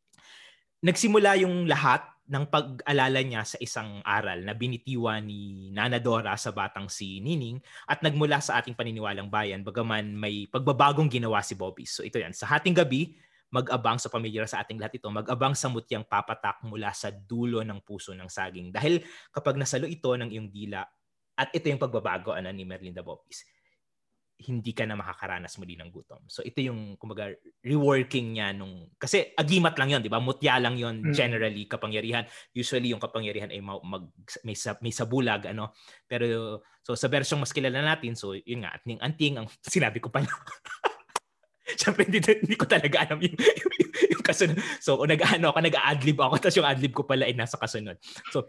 nagsimula yung lahat ng pag-alala niya sa isang aral na binitiwan ni Nana Dora sa batang si Nining at nagmula sa ating paniniwalang bayan bagaman may pagbabagong ginawa si Bobby. So ito yan, sa hating gabi mag-abang sa pamilyar sa ating lahat ito, mag-abang sa mutyang papatak mula sa dulo ng puso ng saging. Dahil kapag nasalo ito ng iyong dila, at ito yung pagbabago ano, ni Merlinda Bobis, hindi ka na makakaranas muli ng gutom. So ito yung kumbaga reworking niya nung, kasi agimat lang yon, di ba? Mutya lang yon generally, kapangyarihan. Usually yung kapangyarihan ay mag, may, may sabulag ano. Pero so sa versyong mas kilala natin, so yun nga, atning-anting ang sinabi ko pala. Siyempre hindi, hindi ko talaga alam yung, yung, yung kasunod. So nag-ano ako, nag-adlib ako, tapos yung adlib ko pala ay nasa kasunod. So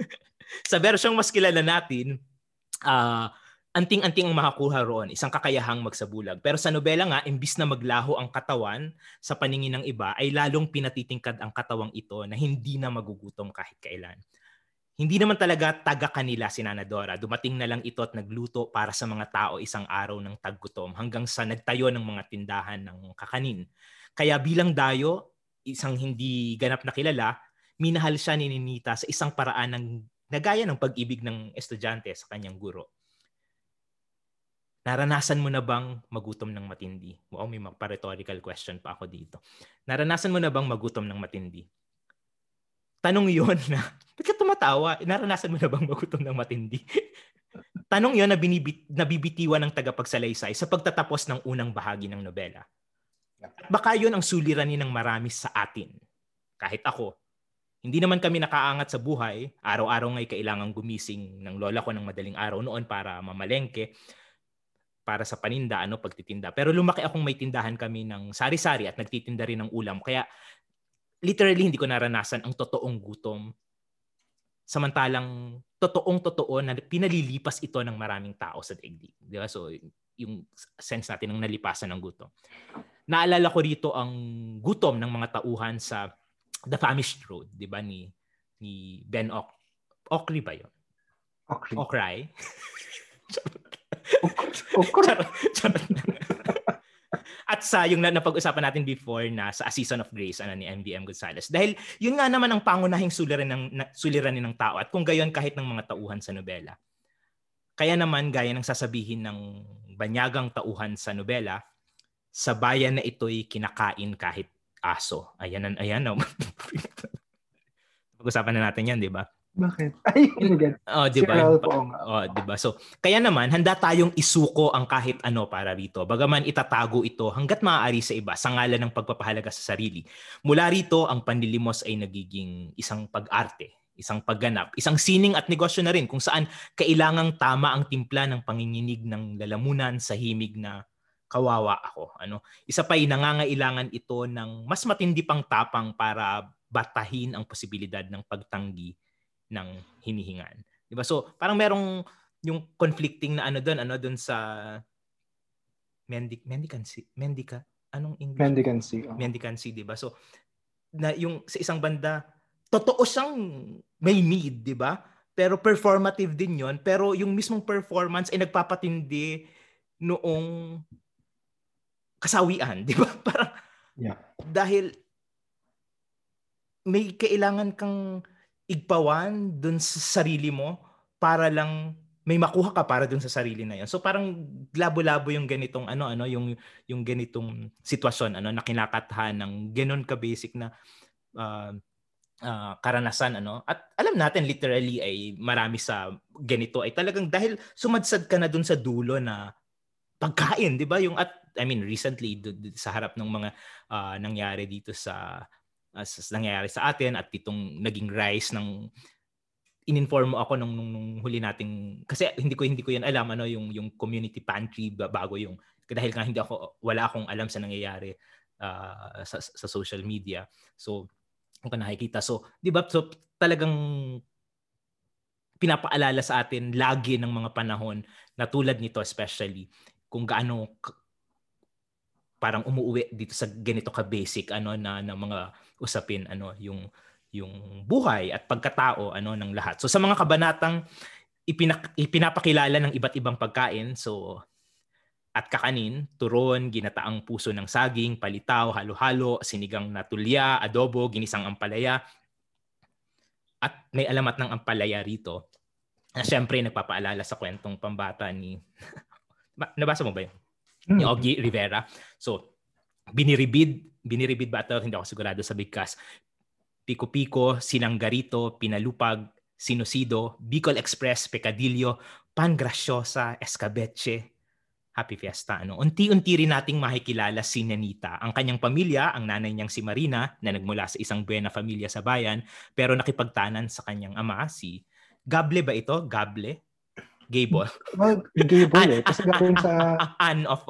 sa versyong mas kilala natin, Uh, anting-anting ang makakuha roon, isang kakayahang magsabulag. Pero sa nobela nga, imbis na maglaho ang katawan sa paningin ng iba, ay lalong pinatitingkad ang katawang ito na hindi na magugutom kahit kailan. Hindi naman talaga taga kanila si Nana Dora. Dumating na lang ito at nagluto para sa mga tao isang araw ng taggutom hanggang sa nagtayo ng mga tindahan ng kakanin. Kaya bilang dayo, isang hindi ganap na kilala, minahal siya ni Ninita sa isang paraan ng nagaya ng pag-ibig ng estudyante sa kanyang guro. Naranasan mo na bang magutom ng matindi? Wow, may pa-rhetorical question pa ako dito. Naranasan mo na bang magutom ng matindi? Tanong yon na, ba't ka tumatawa? Naranasan mo na bang magutom ng matindi? Tanong yon na binibit, nabibitiwan ng tagapagsalaysay sa pagtatapos ng unang bahagi ng nobela. At baka yon ang suliranin ng marami sa atin. Kahit ako. Hindi naman kami nakaangat sa buhay. Araw-araw nga'y kailangang gumising ng lola ko ng madaling araw noon para mamalengke, para sa paninda, ano, pagtitinda. Pero lumaki akong may tindahan kami ng sari-sari at nagtitinda rin ng ulam. Kaya literally hindi ko naranasan ang totoong gutom. Samantalang totoong-totoo na pinalilipas ito ng maraming tao sa daigdig. Di ba? So yung sense natin ng nalipasan ng gutom. Naalala ko rito ang gutom ng mga tauhan sa The Famished Road, di ba, ni ni Ben Ok Okri ba yun? Okri. Okray. Okri. At sa yung napag-usapan natin before na sa A Season of Grace ano, ni M D M Gonzales. Dahil yun nga naman ang pangunahing suliran ng, suliranin ng tao at kung gayon kahit ng mga tauhan sa nobela. Kaya naman, gaya ng sasabihin ng banyagang tauhan sa nobela, sa bayan na ito'y kinakain kahit aso. Ayan, ayan. No? Pag-usapan na natin yan, di ba? Bakit? Ay, again. Oh, Si di ba? Ralph, oo nga. Oh, di ba? So, kaya naman handa tayong isuko ang kahit ano para rito. Bagaman itatago ito hangga't maaari sa iba sa ngalan ng pagpapahalaga sa sarili. Mula rito, ang panlilimos ay nagiging isang pag-arte, isang pagganap, isang sining at negosyo na rin kung saan kailangang tama ang timpla ng panginginig ng lalamunan sa himig na kawawa ako. Ano? Isa pa'y nangangailangan ito ng mas matindi pang tapang para batahin ang posibilidad ng pagtanggi ng hinihingan. 'Di ba? So, parang merong yung conflicting na ano doon, ano doon sa mendic mendicancy, mendica, anong English? Mendicancy. Oh. Mendicancy, 'di ba? So, na yung sa isang banda, totoo siyang may need, 'di ba? Pero performative din 'yon, pero yung mismong performance ay nagpapatindi noong kasawian, 'di ba? Parang yeah. Dahil may kailangan kang igpawan dun sa sarili mo para lang may makuha ka para dun sa sarili na yun. So parang labo-labo yung ganitong ano ano yung yung ganitong sitwasyon ano na kinakathan ng ganon ka basic na uh, uh, karanasan ano. At alam natin literally ay marami sa ganito ay talagang dahil sumadsad ka na dun sa dulo na pagkain, 'di ba? Yung at I mean recently d- d- sa harap ng mga uh, nangyari dito sa as nangyayari sa atin at itong naging rise ng ininform mo ako nung, nung, nung huli nating kasi hindi ko hindi ko yan alam ano yung yung community pantry bago yung dahil nga hindi ako wala akong alam sa nangyayari uh, sa sa social media. So kung nakikita so 'di ba so talagang pinapaalala sa atin lagi ng mga panahon na tulad nito especially kung gaano parang umuuwi dito sa ganito ka basic ano na ng mga usapin ano yung yung buhay at pagkatao ano ng lahat. So sa mga kabanatang ipinak, ipinapakilala ng iba't ibang pagkain so at kakanin, turon, ginataang puso ng saging, palitaw, halo-halo, sinigang na tulya, adobo, ginisang ampalaya at may alamat ng ampalaya rito. Na syempre nagpapaalala sa kwentong pambata ni nabasa mo ba yun? Ni Ogie Rivera. So biniribid, biniribid ba ito? Hindi ako sigurado sa bigkas. Pico-pico, sinanggarito, pinalupag, sinosido, Bicol Express, pecadillo, pan graciosa, escabeche. Happy Fiesta. Ano? Unti-unti rin nating makikilala si Nenita. Ang kanyang pamilya, ang nanay niyang si Marina, na nagmula sa isang buena familia sa bayan, pero nakipagtanan sa kanyang ama, si Gable ba ito? Gable? Gable? Well, Gable eh. Kasi galing sa... An of...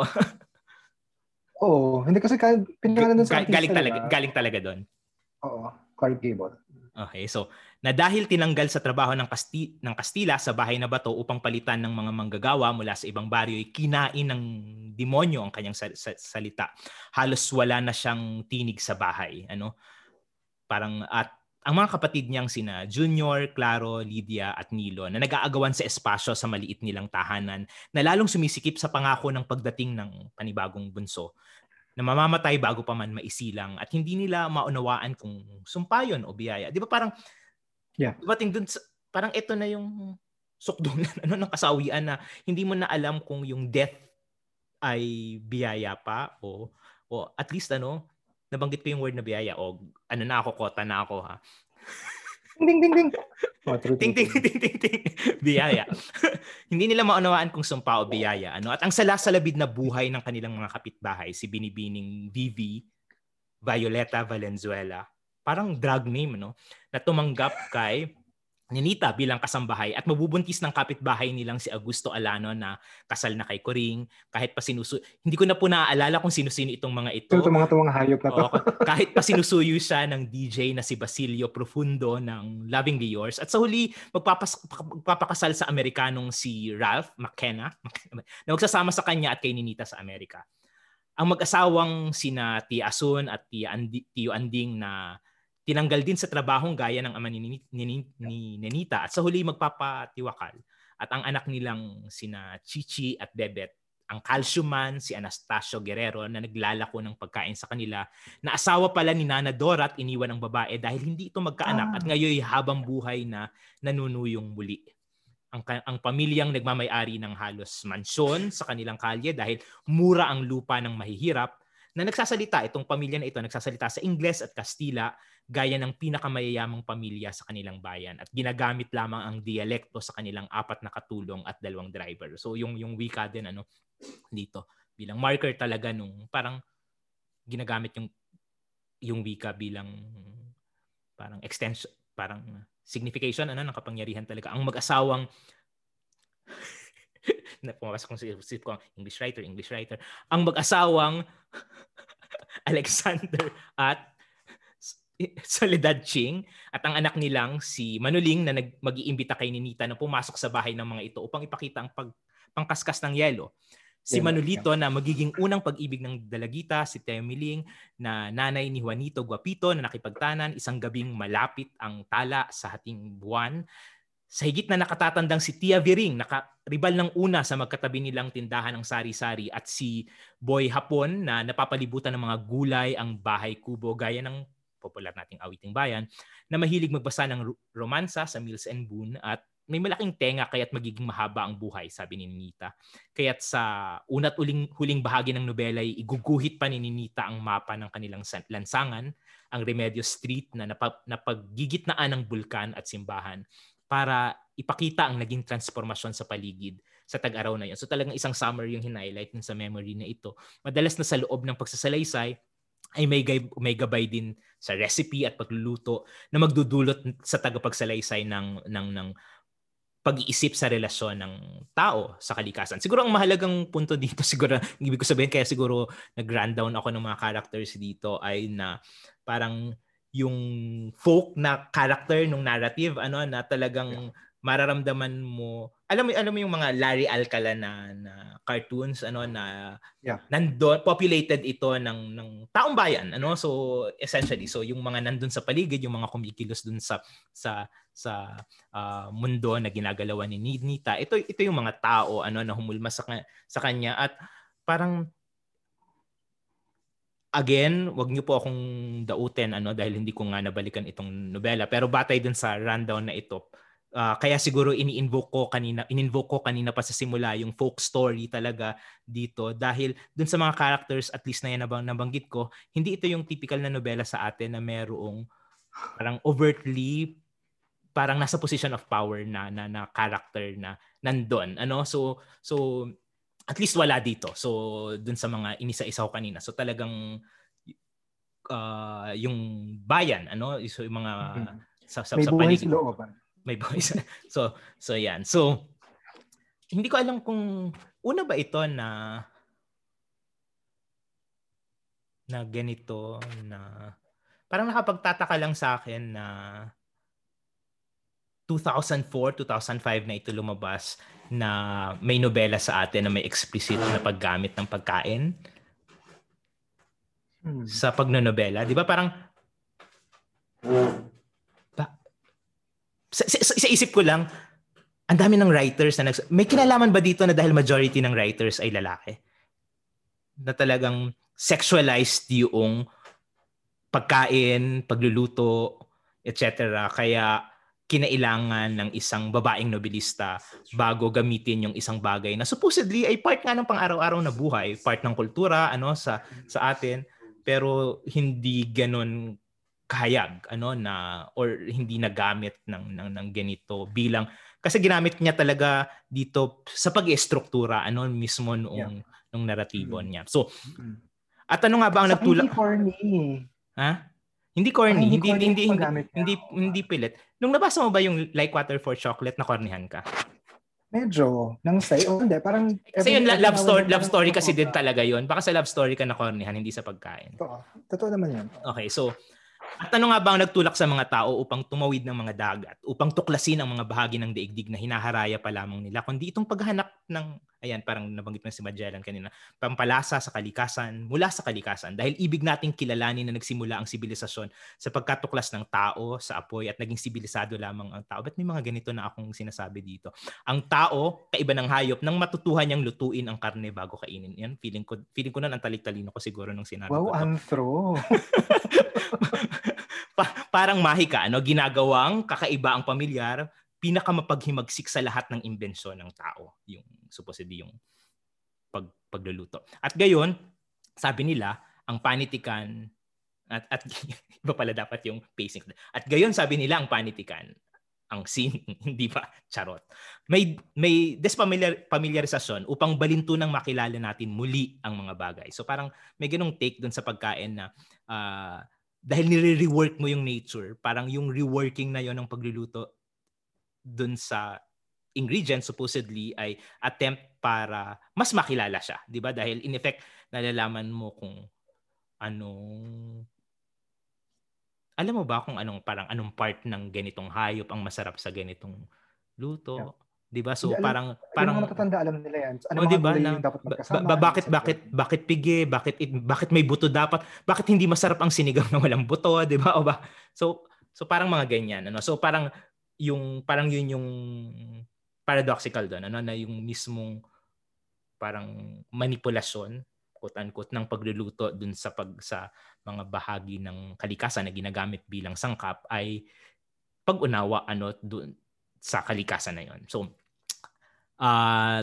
Oo. Hindi kasi pinangalan doon sa artista. Galing talaga, galing talaga doon. Oo. Clark Gable. Okay, so na dahil tinanggal sa trabaho ng, Kasti- ng Kastila sa bahay na bato upang palitan ng mga manggagawa mula sa ibang baryo, ay kinain ng demonyo ang kanyang sal- sal- salita. Halos wala na siyang tinig sa bahay. Ano? Parang at ang mga kapatid niyang sina Junior, Claro, Lydia at Nilo na nag-aagawan sa espasyo sa maliit nilang tahanan na lalong sumisikip sa pangako ng pagdating ng panibagong bunso na mamamatay bago pa man maisilang at hindi nila maunawaan kung sumpayon o biyaya. Di ba parang yeah. dumating dun sa, parang ito na yung sukdulan ano, ng kasawian na hindi mo na alam kung yung death ay biyaya pa o, o at least ano, nabanggit ko yung word na biyaya o ano na ako, kota na ako ha. Ding, ding, ding. Oh, true, ting, ting, ting, ting, ting. Biyaya. Hindi nila maunawaan kung sumpa o biyaya. Ano? At ang salasalabid na buhay ng kanilang mga kapitbahay, si Binibining Vivi, Violeta Valenzuela, parang drag name, no? Na tumanggap kay Nenita bilang kasambahay at mabubuntis ng kapitbahay nilang si Augusto Alano na kasal na kay Coring. Kahit pa sinusu... Hindi ko na po naaalala kung sino-sino itong mga ito. Ito mga itong mga hayop na to. Oo, kahit pa sinusuyo siya ng D J na si Basilio Profundo ng Lovingly Yours. At sa huli, magpapas, magpapakasal sa Amerikanong si Ralph McKenna na magsasama sa kanya at kay Nenita sa Amerika. Ang mag-asawang sina Tia Asun at Tia Andi, Tio Anding na tinanggal din sa trabahong gaya ng ama ni, ni, ni, ni Nenita at sa huli magpapatiwakal. At ang anak nilang sina Chichi at Bebet, ang calcium man, si Anastasio Guerrero na naglalako ng pagkain sa kanila, na asawa pala ni Nana Dora at iniwan ng babae dahil hindi ito magkaanak ah. at ngayon habang buhay na nanunuyong muli. Ang, ang pamilyang nagmamay-ari ng halos mansyon sa kanilang kalye dahil mura ang lupa ng mahihirap, na nagsasalita, itong pamilya na ito, nagsasalita sa Ingles at Kastila, gaya ng pinakamayayamang pamilya sa kanilang bayan at ginagamit lamang ang dialekto sa kanilang apat na katulong at dalawang driver. So yung yung wika din ano dito bilang marker talaga nung parang ginagamit yung yung wika bilang parang extension, parang signification ano ng kapangyarihan talaga. Ang mag-asawang na pumapasok kong isip ko, English writer, English writer. Ang mag-asawang Alexander at Soledad Ching at ang anak nilang si Manuling na nag mag-iimbita kay Ninita na pumasok sa bahay ng mga ito upang ipakita ang pag pangkaskas ng yelo. Si Manolito na magiging unang pag-ibig ng dalagita, si Teo Miling na nanay ni Juanito Guapito na nakipagtanan, isang gabing malapit ang tala sa hating buwan. Sa higit na nakatatandang si Tia Viring, nakaribal ng una sa magkatabi nilang tindahan ng sari-sari at si Boy Hapon na napapalibutan ng mga gulay ang bahay kubo gaya ng popular nating Awiting Bayan na mahilig magbasa ng romansa sa Mills and Boon at may malaking tenga kaya't magiging mahaba ang buhay, sabi ni Ninita. Kaya't sa una't uling huling bahagi ng nobela ay iguguhit pa ni Ninita ang mapa ng kanilang lansangan, ang Remedios Street na napag- napaggigitnaan ng bulkan at simbahan para ipakita ang naging transformasyon sa paligid sa tag-araw na yun. So talagang isang summary yung hinighlight sa memory na ito. Madalas na sa loob ng pagsasalaysay ay may, gay, may gabay din sa recipe at pagluluto na magdudulot sa tagapagsalaysay ng, ng, ng pag-iisip sa relasyon ng tao sa kalikasan. Siguro ang mahalagang punto dito, siguro, ibig ko sabihin, kaya siguro nag-rundown ako ng mga characters dito ay na parang yung folk na character ng narrative, ano, na talagang mararamdaman mo, alam mo, alam mo yung mga Larry Alcala na, na cartoons, ano, na yeah. nandun, populated ito ng, ng taong bayan, ano, so essentially, so yung mga nandun sa paligid, yung mga kumikilos dun sa, sa, sa uh, mundo na ginagalawan ni Nita, ito, ito yung mga tao, ano, na humulma sa, sa kanya at parang again, wag niyo po akong dautin ano dahil hindi ko nga nabalikan itong nobela pero batay dun sa rundown na ito. Uh, kaya siguro ini-invoke ko kanina, in-invoke ko kanina pa sa simula yung folk story talaga dito dahil dun sa mga characters at least na yan nabang nabanggit ko, hindi ito yung typical na nobela sa atin na merong parang overtly parang nasa position of power na na, na character na nandun. Ano? So so at least wala dito. So, dun sa mga inisa-isa ko kanina. So, talagang uh, yung bayan, ano? So, yung mga mm-hmm. sa, sa, may sa buhay paligid. May buhay May buhay. So, so yan. So, hindi ko alam kung una ba ito na na ganito na parang nakapagtataka lang sa akin na two thousand four, two thousand five na ito lumabas na may nobela sa atin na may explicit na paggamit ng pagkain hmm. sa pagnonobela. Di ba parang ba, sa, sa, sa isip ko lang, ang dami ng writers na nags- may kinalaman ba dito na dahil majority ng writers ay lalaki? Na talagang sexualized yung pagkain, pagluluto, et cetera. Kaya kinailangan ng isang babaeng nobilista bago gamitin yung isang bagay na supposedly ay part nga ng pang-araw-araw na buhay, part ng kultura ano sa sa atin, pero hindi ganoon kahayag ano na or hindi nagamit ng ng, ng ganito bilang kasi ginamit niya talaga dito sa pag-istruktura ano mismo noong yeah. nung naratibo mm-hmm. niya. So at ano nga ba ang nagtulak? Hindi corny. Ha? Hindi corny, hindi hindi corny hindi hindi, hindi, oh, hindi pilit. Nung nabasa mo ba yung Like Water for Chocolate na cornihan ka? Medyo nang say oh, hindi parang kasi yun love story love story kasi din talaga yun. Baka sa love story ka na cornihan, hindi sa pagkain. Totoo. Totoo naman yan. Okay, so at ano nga ba ang nagtulak sa mga tao upang tumawid ng mga dagat, upang tuklasin ang mga bahagi ng daigdig na hinaharaya pa lamang nila, kundi itong paghanap ng, ayan, parang nabanggit mo si Magellan kanina, pampalasa sa kalikasan, mula sa kalikasan. Dahil ibig nating kilalanin na nagsimula ang sibilisasyon sa pagkatuklas ng tao sa apoy at naging sibilisado lamang ang tao. Ba't may mga ganito na akong sinasabi dito? Ang tao, kaiba ng hayop, nang matutuhan niyang lutuin ang karne bago kainin. Yan, feeling ko, feeling ko na ang talik-talino ko siguro nung sinabi wow, ko. Wow, anthro! pa- parang mahika, ano? Ginagawang kakaiba ang pamilyar, pinakamapaghimagsik sa lahat ng imbensyon ng tao. Yung supposedly yung pag, pagluluto. At gayon, sabi nila, ang panitikan at at iba pala dapat yung pacing. At gayon sabi nila ang panitikan ang sining, hindi ba? Charot. May may desfamiliar familiarisasyon upang balintunang makilala natin muli ang mga bagay. So parang may ganung take doon sa pagkain na uh, dahil nire-rework mo yung nature, parang yung reworking na yon ng pagluluto doon sa ingredient supposedly ay attempt para mas makilala siya, 'di ba? Dahil in effect nalalaman mo kung anong alam mo ba kung anong parang anong part ng ganitong hayop ang masarap sa ganitong luto, yeah. 'Di ba? So alam, parang parang yung mga matatanda alam nila yan. Ano oh, mga diba, gulay na, yung dapat magkasama? Ba, ba, bakit bakit bakit pigi? Bakit bakit may buto dapat? Bakit hindi masarap ang sinigang na walang buto, 'di ba? O ba? So so parang mga ganyan, ano. So parang yung parang yun yung paradoxical doon, ano, na yung mismong parang manipulasyon quote-unquote ng pagluluto dun sa pag sa mga bahagi ng kalikasan na ginagamit bilang sangkap ay pag-unawa ano dun sa kalikasan na yon. So uh,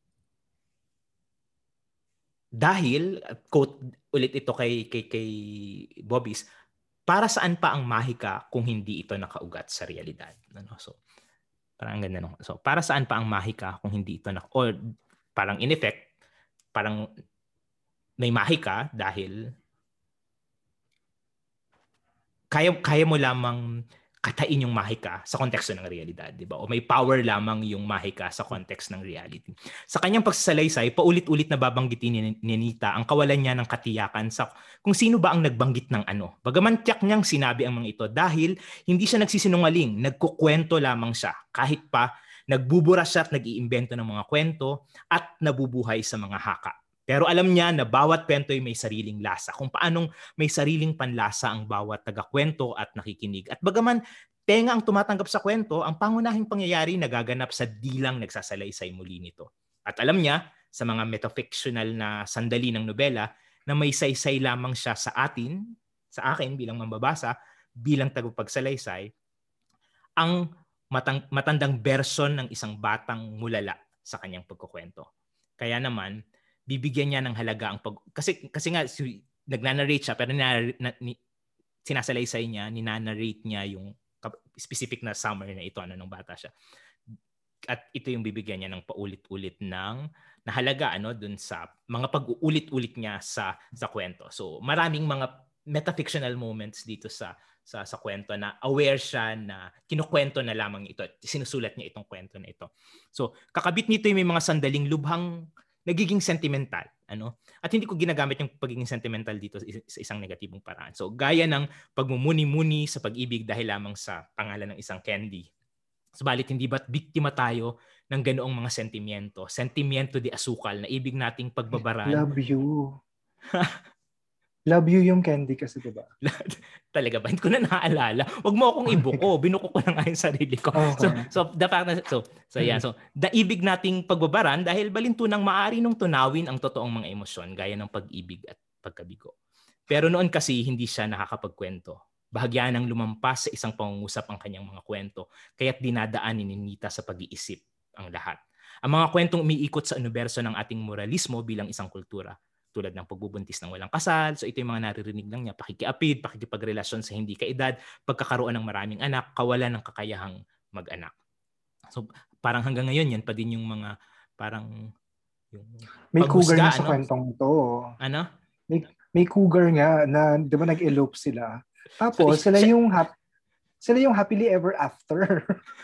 dahil quote ulit ito kay kay kay Bobby's, para saan pa ang mahika kung hindi ito nakaugat sa realidad, ano? So parang ganda no. So para saan pa ang mahika kung hindi ito na or parang in effect parang may mahika dahil kaya kaya mo lamang katain yung mahika sa konteksto ng realidad, di ba? O may power lamang yung mahika sa context ng reality. Sa kanyang pagsasalaysay, paulit-ulit na babanggitin ni, ni Nita ang kawalan niya ng katiyakan sa kung sino ba ang nagbanggit ng ano. Bagaman tiyak niyang sinabi ang mga ito dahil hindi siya nagsisinungaling, nagkukwento lamang siya kahit pa nagbubura siya at nag-iimbento ng mga kwento at nabubuhay sa mga haka. Pero alam niya na bawat kwento ay may sariling lasa, kung paanong may sariling panlasa ang bawat taga-kwento at nakikinig. At bagaman tenga ang tumatanggap sa kwento, ang pangunahing pangyayari nagaganap sa dilang nagsasalaysay muli nito. At alam niya, sa mga metafictional na sandali ng nobela, na may saysay lamang siya sa atin, sa akin bilang mambabasa, bilang tagapagsalaysay, ang matang- matandang version ng isang batang mulala sa kanyang pagkukwento. Kaya naman, bibigyan niya ng halaga ang pag kasi kasi nga si, nagnanarrate siya pero na, na, ni, sinasalaysay niya, ninanarrate niya yung specific na summer na ito ano nung bata siya. At ito yung bibigyan niya ng paulit-ulit ng na halaga ano dun sa mga pag-uulit-ulit niya sa sa kwento. So maraming mga metafictional moments dito sa sa sa kwento na aware siya na kinukwento na lamang ito. Sinusulat niya itong kwento na ito. So kakabit nito yung may mga sandaling lubhang nagiging sentimental, ano? At hindi ko ginagamit yung pagiging sentimental dito sa isang negatibong paraan. So gaya ng pagmumuni-muni sa pag-ibig dahil lamang sa pangalan ng isang candy. Subalit hindi ba't biktima tayo ng ganoong mga sentimiento? Sentimiento de asukal na ibig nating pagbabaran. Love you. Love you yung candy kasi, diba? Talaga ba? Hindi ko na naaalala. Huwag mo akong ibuko. Binuko ko na nga yung sarili ko. Okay. So, so, the fact na, so, so, yeah. So, daibig nating pagbabaran dahil balintunang maaari nung tunawin ang totoong mga emosyon gaya ng pag-ibig at pagkabigo. Pero noon kasi hindi siya nakakapagkwento. Bahagyan ng lumampas sa isang pangungusap ang kanyang mga kwento, kaya't dinadaan ni Nita sa pag-iisip ang lahat. Ang mga kwentong umiikot sa universo ng ating moralismo bilang isang kultura, tulad ng pagbubuntis ng walang kasal. So ito yung mga naririnig lang niya, pakikiapid, pakikipagrelasyon sa hindi kaedad, pagkakaroon ng maraming anak, kawalan ng kakayahang mag-anak. So parang hanggang ngayon yan pa din yung mga parang yung may paghusga, cougar na sa ano? Kwentong to. Ano? May, may cougar nga na 'di ba nag-elope sila. Tapos so, sila yung hap, sila yung happily ever after.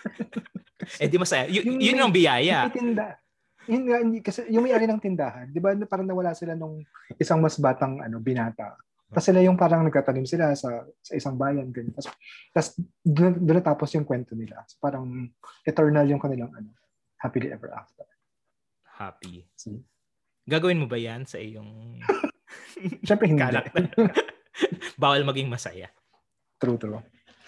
Eh di masaya. Y- yung yun ang biyaya. Tinda. Yun nga, kasi yung may-ari ng tindahan, di ba parang nawala sila nung isang mas batang ano binata. Tapos sila yung parang nagtatanim sila sa sa isang bayan ganyan. Tapos, tapos doon, doon natapos yung kwento nila. So, parang eternal yung kanilang ano, happily ever after. Happy. See? Gagawin mo ba yan sa iyong Siyempre hindi. Bawal maging masaya. True, true.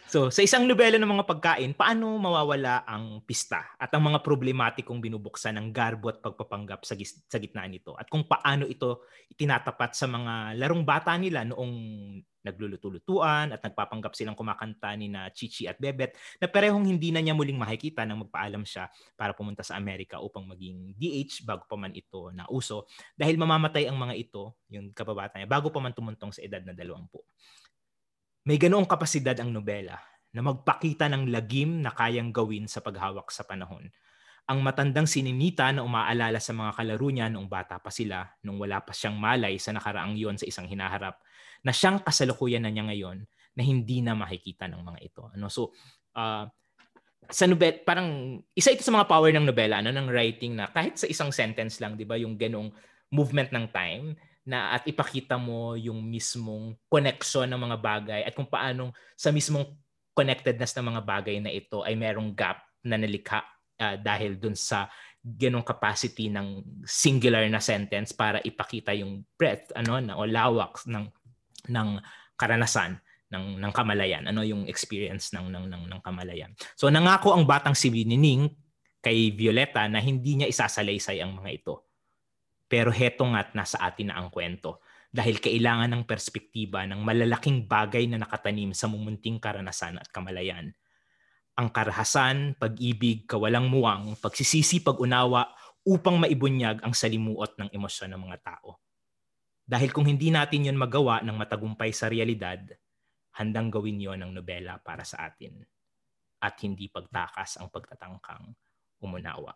So, sa isang nobela ng mga pagkain, paano mawawala ang pista at ang mga problematikong binubuksan ng garbo at pagpapanggap sa, gis- sa gitna nito? At kung paano ito itinatapat sa mga larong bata nila noong nagluluto-lutuan at nagpapanggap silang kumakanta ni na Chichi at Bebet na parehong hindi na niya muling makikita nang magpaalam siya para pumunta sa Amerika upang maging D H bago pa man ito na uso dahil mamamatay ang mga ito, yung kababata niya, bago pa man tumuntong sa edad na dalawampu. May ganoong kapasidad ang nobela na magpakita ng lagim na kayang gawin sa paghawak sa panahon. Ang matandang sininita na umaalala sa mga kalaro niya noong bata pa sila, nung wala pa siyang malay sa nakaraang yon sa isang hinaharap, na siyang kasalukuyan na niya ngayon na hindi na makikita ng mga ito. Ano? So, uh, sa nobel, parang isa ito sa mga power ng nobela, ano, ng writing na kahit sa isang sentence lang, di ba, yung ganong movement ng time, na at ipakita mo yung mismong connection ng mga bagay at kung paano sa mismong connectedness ng mga bagay na ito ay merong gap na nalikha uh, dahil dun sa ganong capacity ng singular na sentence para ipakita yung breadth ano na o lawak ng ng karanasan ng ng kamalayan, ano yung experience ng ng ng, ng kamalayan. So nangako ang batang si Nining kay Violeta na hindi niya isasalaysay ang mga ito. Pero heto nga't nasa atin na ang kwento dahil kailangan ng perspektiba ng malalaking bagay na nakatanim sa mumunting karanasan at kamalayan. Ang karahasan, pag-ibig, kawalang muwang, pagsisisi, pag-unawa upang maibunyag ang salimuot ng emosyon ng mga tao. Dahil kung hindi natin yon magawa ng matagumpay sa realidad, handang gawin yon ng nobela para sa atin at hindi pagtakas ang pagtatangkang umunawa.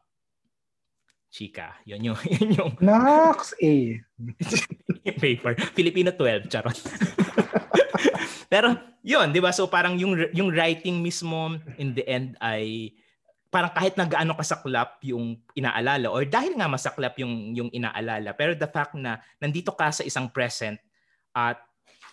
Chika, yun yung... Yun yung Nax! A. paper. Filipino twelve, charot. Pero, yun, di ba? So, parang yung, yung writing mismo, in the end, ay parang kahit na gaano kasaklap yung inaalala or dahil nga masaklap yung, yung inaalala, pero the fact na nandito ka sa isang present at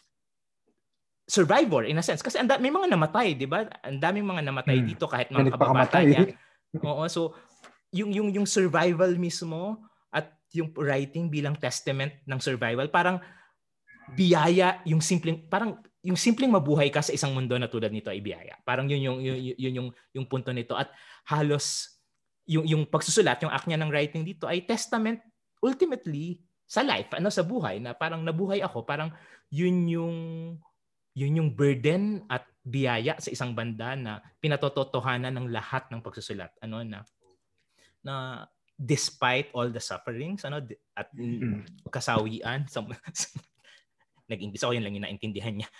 survivor, in a sense. Kasi and, may mga namatay, di ba? Ang daming mga namatay hmm. dito kahit mga kababata niya. Oo, so yung yung yung survival mismo at yung writing bilang testament ng survival, parang biyaya, yung simpleng parang yung simpleng mabuhay ka sa isang mundo na tulad nito ay biyaya. Parang yun yung yun, yun yung yung punto nito at halos yung yung pagsusulat, yung act niya ng writing dito ay testament ultimately sa life, ano sa buhay na parang nabuhay ako, parang yun yung yun yung burden at biyaya sa isang banda na pinatototohanan ng lahat ng pagsusulat, ano na na despite all the sufferings ano at mm. kasawian sa nag-English ako, yun lang yung naintindihan niya.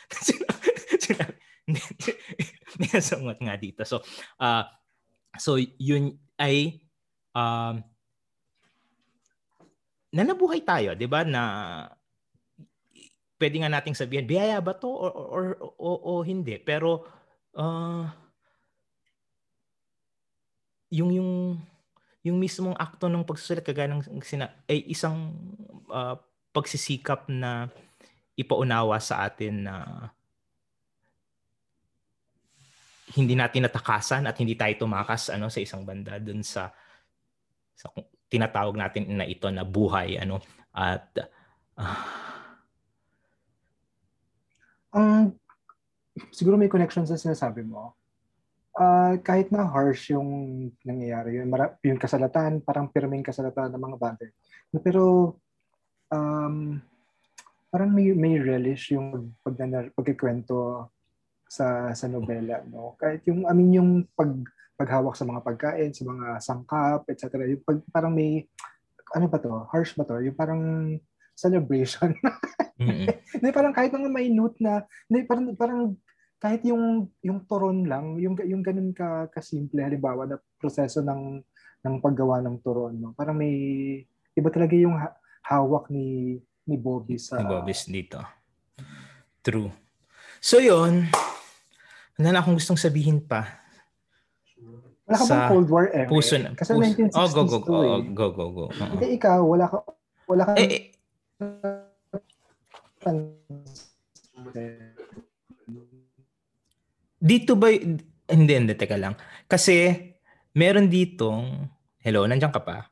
Nasungot nga dito. So uh, so yun ay um, na nabuhay tayo, 'di ba, na pwede nga nating sabihin biyaya ba to or or, or, o, o hindi, pero uh, yung yung yung mismong akto ng pagsusulat kagaya ng sina ay isang uh, pagsisikap na ipaunawa sa atin na hindi natin natakasan at hindi tayo tumakas ano sa isang banda dun sa sa tinatawag natin na ito na buhay ano at uh, ang um, siguro may connection sa sinasabi mo. Uh, kahit na harsh yung nangyayari, yung, mara- yung kasalatan, parang pirming kasalatan ng mga bagay. Pero um, parang may, may relish yung pag, pagkikwento sa sa nobela, no? Kahit yung, I mean, yung pag, paghawak sa mga pagkain, sa mga sangkap, et cetera. Yung pag, parang may, ano ba to? Harsh ba to? Yung parang celebration. Mm-hmm. Parang kahit mga minute na, parang, parang kahit yung yung turon lang, yung yung ganun ka kasimple, halimbawa na proseso ng ng paggawa ng turon, no. Parang may iba talaga yung ha- hawak ni ni Bobby sa ni Bobby dito. True. So yun, wala na akong gustong sabihin pa. Wala ka bang Cold War era? Puso na, kasi puso. nineteen sixties oh, go, go, go, eh. go, go, go. Uh-huh. Hindi, ikaw, wala ka, wala ka, eh, eh. Dito ba, hindi, hindi, teka lang. Kasi, meron ditong, hello, nandiyan ka pa?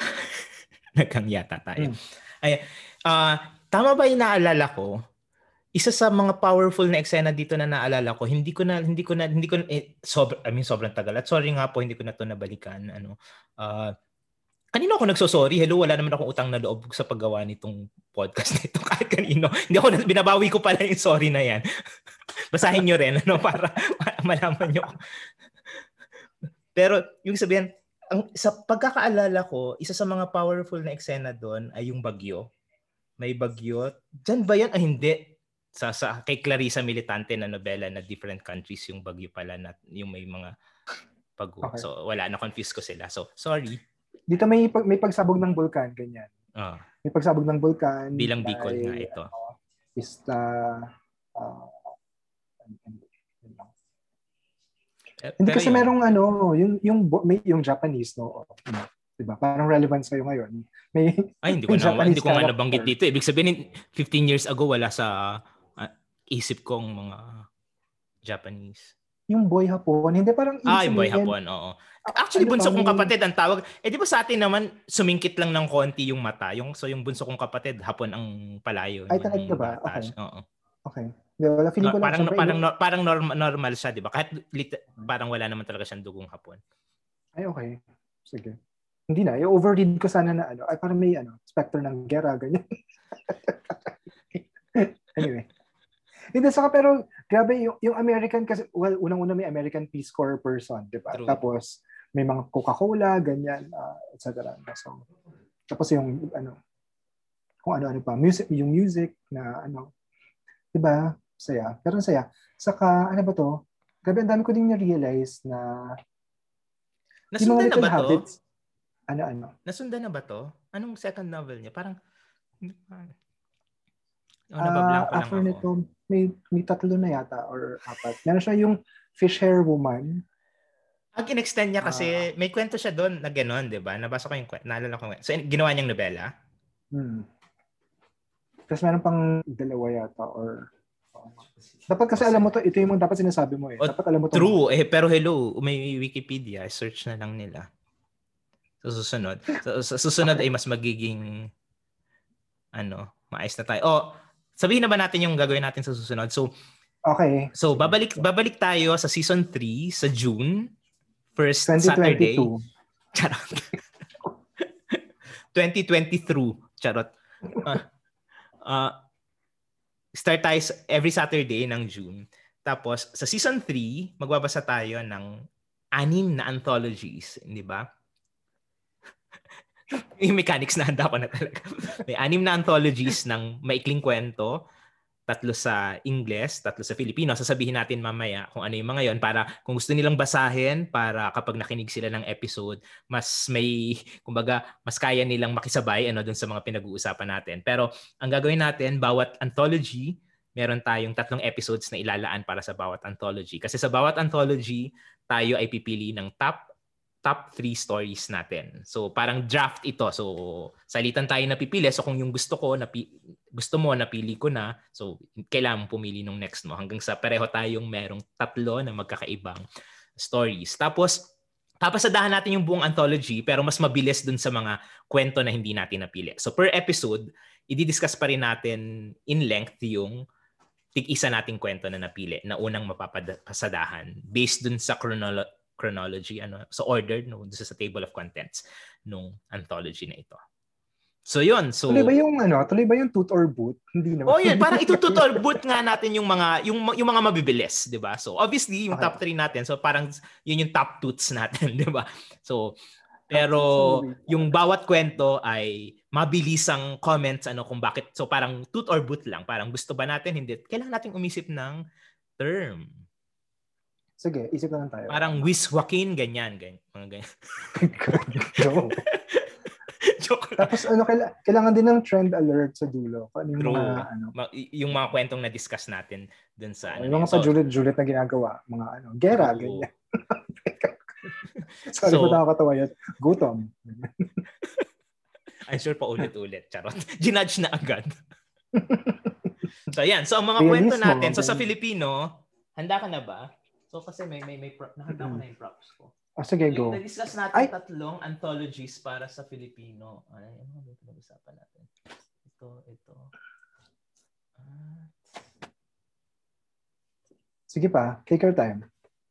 Nagkang yata tayo. Hmm. Ay, uh, tama ba yung naalala ko isa sa mga powerful na eksena dito na naalala ko, hindi ko na hindi ko na hindi ko na, eh, sobra, I mean sobrang tagal. At sorry nga po, hindi ko na 'to nabalikan. Ano, uh, kanino ako nagso-sorry? Hello, wala naman akong utang na loob sa paggawa nitong podcast nito kahit kanino. Hindi ako binabawi ko pala yung sorry na 'yan. Basahin niyo rin ano para malaman niyo. Pero yung sabihin, ang sa pagkakaalala ko, isa sa mga powerful na eksena doon ay yung bagyo. May bagyo. Diyan ba 'yan? Ah, hindi. Sa, sa kay Clarissa Militante na nobela na different countries yung bagyo pala na yung may mga pag okay. So wala na confuse ko sila. So sorry. Dito may may pagsabog ng bulkan ganyan. Ah. May pagsabog ng bulkan bilang Bicol nga ito. Uh, Pista uh, eh, hindi kasi yun, merong ano, yung yung may yung Japanese no. Diba? Parang relevant sa'yo ngayon. May Ay, hindi ko na hindi ko nga nabanggit dito. Ibig sabihin fifteen years ago wala sa uh, isip kong mga Japanese. Yung boy hapon, hindi parang Ah, yung boy hapon, oo. Actually, ano bunso kong kapatid ang tawag. Eh di ba sa atin naman sumingkit lang ng konti yung mata. Yung so yung bunso kong kapatid hapon ang palayo. Ay talaga ba? Okay. Oo. Okay. Di, wala feeling ko no, lang parang siyempre, parang no, parang normal, normal siya, di ba? Kahit lit- parang wala naman talaga siyang dugong hapon. Ay okay. Sige. Hindi na, i-overread ko sana na ano, ay parang may ano, specter ng gera, ganyan. Anyway. Hindi, saka pero, grabe, yung, yung American kasi, well, unang-una may American Peace Corps person, di ba? Tapos, may mga Coca-Cola, ganyan, uh, et cetera. So, tapos yung, ano, kung ano-ano pa, music, yung music na, ano, di ba? Saya. Pero saya. Saka, ano ba to? Grabe, ang dami ko din na-realize na, nasundan na ba to? Habits, ano-ano? Nasundan na ba to? Anong second novel niya? Parang, oh, uh, after nito, may, may tatlo na yata or apat. Meron siya yung Fish Hair Woman. Ang in-extend niya kasi, uh, may kwento siya doon na gano'n, di ba? Nabasa ko yung kwento, naalala ko. So, ginawa niyang nobela? Hmm. Tapos meron pang dalawa yata or... Uh, dapat kasi alam mo to, ito yung dapat sinasabi mo eh. Oh, dapat alam mo to. True, eh, pero hello, may Wikipedia, search na lang nila. So, susunod. So, sa susunod okay. Ay mas magiging ano, maayos na tayo. Oh, sabihin na ba natin yung gagawin natin sa susunod? So, okay. So, babalik babalik tayo sa season three sa June. First twenty twenty-two. Saturday. Charot. twenty twenty through. Charot. Uh, uh, start tayo every Saturday ng June. Tapos, sa season three, magbabasa tayo ng anim na anthologies. Di ba? Yung mechanics na handa ko na talaga. May anim na anthologies ng maikling kwento, tatlo sa Ingles, tatlo sa Filipino. Sasabihin natin mamaya kung ano yung mga yon para kung gusto nilang basahin, para kapag nakinig sila ng episode, mas may, kumbaga, mas kaya nilang makisabay ano dun sa mga pinag-uusapan natin. Pero ang gagawin natin, bawat anthology, meron tayong tatlong episodes na ilalaan para sa bawat anthology. Kasi sa bawat anthology, tayo ay pipili ng top top three stories natin. So parang draft ito. So salitan tayo na pipili. So kung yung gusto ko, napi, gusto mo, napili ko na. So kailangan pumili nung next mo. Hanggang sa pareho tayong merong tatlo na magkakaibang stories. Tapos papasadahan natin yung buong anthology pero mas mabilis dun sa mga kwento na hindi natin napili. So per episode, i-discuss pa rin natin in length yung tig-isa nating kwento na napili na unang mapapasadahan based dun sa chronolo- chronology, ano, sa order, no, sa, sa table of contents nung anthology na ito. So yun, so tuloy ba yung ano, tuloy ba yung toot or boot? Hindi naman. Oh, yun, parang ito-toot or boot nga natin yung mga yung yung mga mabibilis, 'di ba? So obviously, yung okay. top three natin, so parang yun yung top toots natin, 'di ba? So pero yung bawat kwento ay mabilisang comments ano kung bakit. So parang toot or boot lang, parang gusto ba natin, hindi. Kailangan nating umisip ng term. Sige, isip na lang tayo. Parang Wiz Joaquin, ganyan. ganyan mga ganyan. Joke. Joke. Tapos ano, kailangan din ng trend alert sa dulo. Ano yung True. mga, ano, yung mga kwentong na-discuss natin dun sa... Ano, yung mga so, pa-julit-julit na ginagawa. Mga ano, gera, true. Ganyan. Sorry so, po nakakatawa yun. Gutom. I'm sure pa ulit-ulit. Charot. Ginudge na agad. So yan. So ang mga kwento natin. So sa Filipino, handa ka na ba? So kasi may may may prop, nakita ko na yung props ko. Ah, sige, go. Yung na-discuss natin Ay. tatlong anthologies para sa Filipino. Ay, ano ba pinag-usapan natin? Ito, ito. At Sige pa, take your time.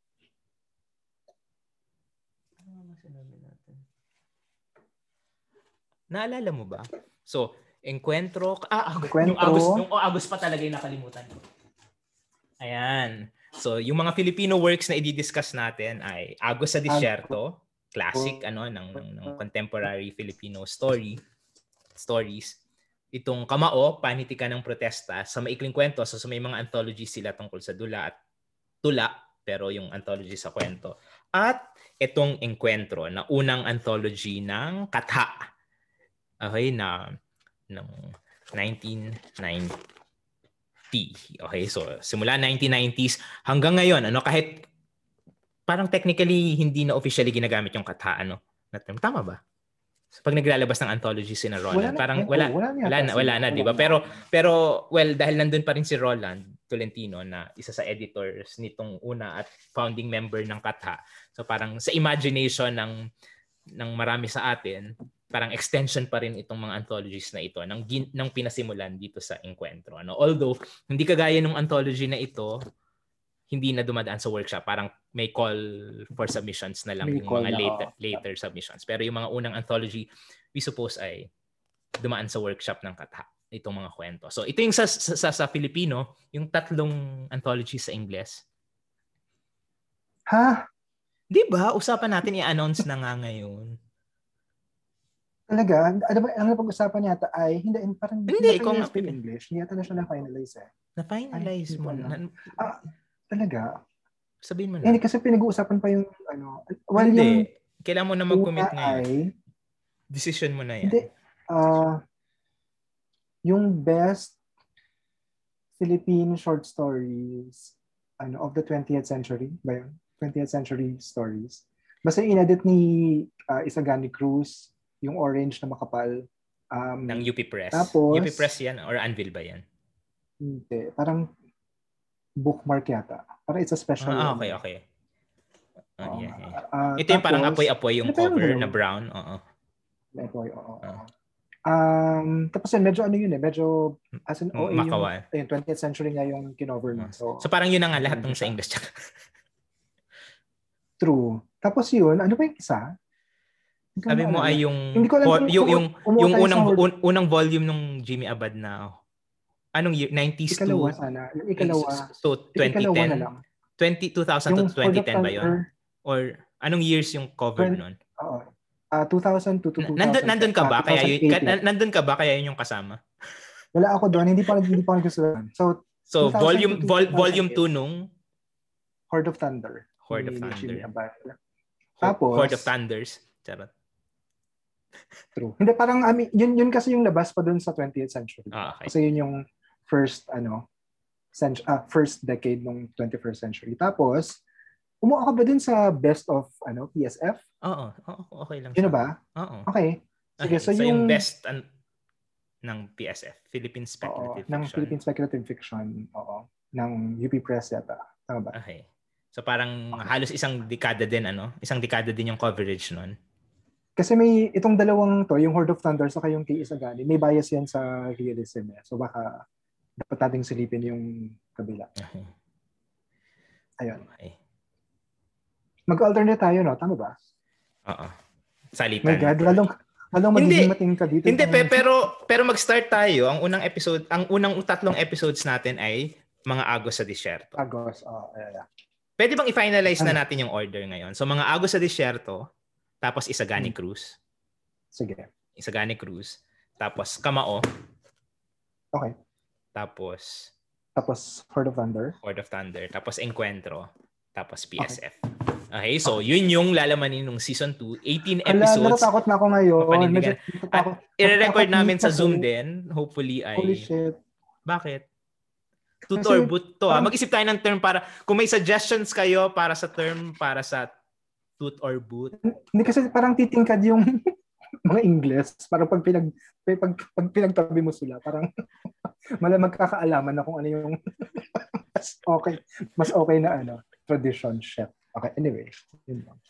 Naalala mo ba? So, Encuentro, ah, Encuentro. yung Agos, yung oh, Agos pa talaga yung nakalimutan ko. Ayan. So, yung mga Filipino works na i-discuss natin ay Agos sa Disyerto, classic ano ng, ng, ng contemporary Filipino story, stories. Itong Kamao, Panitikan ng Protesta, sa maikling kwento, so, so may mga anthologies sila tungkol sa dula at tula, pero yung anthology sa kwento. At itong Encuentro, na unang anthology ng Katha. Okay, na ng nineteen ninety. Okay, so simula nineteen nineties hanggang ngayon, ano, kahit parang technically hindi na officially ginagamit yung Katha, ano, na term. Tama ba? So, pag naglalabas ng anthology si na Roland, Wala na, parang eh, wala, oh, wala, wala na, wala na, di ba? Pero, pero, well, dahil nandun pa rin si Roland Tolentino na isa sa editors nitong una at founding member ng Katha. So parang sa imagination ng ng marami sa atin, parang extension pa rin itong mga anthologies na ito ng, ng pinasimulan dito sa Encuentro. Ano? Although, hindi kagaya ng anthology na ito, hindi na dumadaan sa workshop. Parang may call for submissions na lang may yung mga na, later, oh. later submissions. Pero yung mga unang anthology, we suppose ay dumaan sa workshop ng Katha, itong mga kwento. So ito yung sa, sa, sa Filipino, yung tatlong anthologies sa Ingles. Ha? Di ba? Usapan natin i-announce na nga ngayon. Talaga? Ano ba, ang napag-usapan yata ay, hindi, parang hindi, kung nga in English, hindi yata na siya na-finalize eh. Na-finalize ay, mo na. Ah, talaga? Sabihin mo na. Hindi, kasi pinag-uusapan pa yung, ano, well, hindi. yung, kailangan mo na mag-commit ngayon. Ay, decision mo na yan. Hindi. Uh, yung best Philippine short stories ano of the twentieth century ba yun? twentieth century stories. Basta in-edit ni uh, Isagani Cruz, yung orange na makapal. Um, ng U P Press. Tapos, U P Press yan or Anvil ba yan? Hindi. Parang bookmark yata. Parang it's a special. Ah, okay, okay. Oh, um, yeah, yeah. Uh, Ito yung tapos, parang apoy-apoy yung cover yung na brown. Oo. Apoy, oo. Uh. Um, tapos yun, medyo ano yun eh, medyo as in O A yung, yung twentieth century nga yung kinover mo. So, so parang yun na nga lahat ng sa English. True. Tapos yun, ano ba yung isa? Sabi mo ay yung hindi ko alam, yung yung, yung unang un, unang volume ng Jimmy Abad na anong year? nineties ikalawa to sana. Yung ikalawa. So twenty ten. twenty, two thousand to twenty ten ba yun? Or anong years yung cover nun? Oo. Uh, two thousand to two thousand. Nandun, nandun ka ba? Uh, kaya yun, ka, nandun ka ba? Kaya yun yung kasama? Wala ako doon. Hindi pa hindi pa nagsusulat. So, so volume vol, volume two nung Horde of Thunder. Horde of Thunder. Tapos Horde of Thunders. Charot. True. Hindi, parang, I mean, yun, yun kasi yung labas pa dun sa twentieth century. Ah, okay. Kasi yun yung first, ano, cent- uh, first decade ng twenty-first century. Tapos, umuha ka ba dun sa best of, ano, P S F? Oo, oo, okay lang. Yun ba? Oo. Okay. Sige, okay. so, so yung, yung best an- ng P S F, Philippine Speculative oo, Fiction. Ng Philippine Speculative Fiction, oo. Ng U P Press yata. Tama ba? Okay. So parang okay. halos isang dekada din, ano? Isang dekada din yung coverage nun. Kasi may itong dalawang to, yung Horde of Thunder saka yung kay Isagani, may bias yan sa realism eh. So baka dapat nating silipin yung kabila. Okay. Ayun. Okay. Mag-alternate tayo, no? Tama ba? Oo. Salitan. My God, lalong, lalong magiging mating ka dito. Hindi, pe, pero, pero mag-start tayo. Ang unang episode, ang unang tatlong episodes natin ay mga Agos sa Disyerto. Agos, oh, yeah, yeah. Pwede bang i-finalize ano? na natin yung order ngayon? So mga Agos sa Disyerto, tapos Isagani hmm. Cruz. Sige. Isagani Cruz. Tapos Kamao. Okay. Tapos Tapos Horde of Thunder. Horde of Thunder. Tapos Encuentro. Tapos P S F. Okay, okay so okay. Yun yung lalamanin ng season two. eighteen episodes. Ala, natatakot na ako ngayon. Medyo, at i-record namin sa Zoom din. Hopefully ay... Holy shit. Bakit? Tut or boot to. Parang... Mag-isip tayo ng term para... Kung may suggestions kayo para sa term para sa toot or boot. Hindi kasi parang titingkad yung mga Ingles. Parang pag, pinag, pag, pag pinagtabi mo sila, parang malamang magkakaalaman na kung ano yung mas okay, mas okay na ano, tradition chef. Okay, anyway. Yun lang.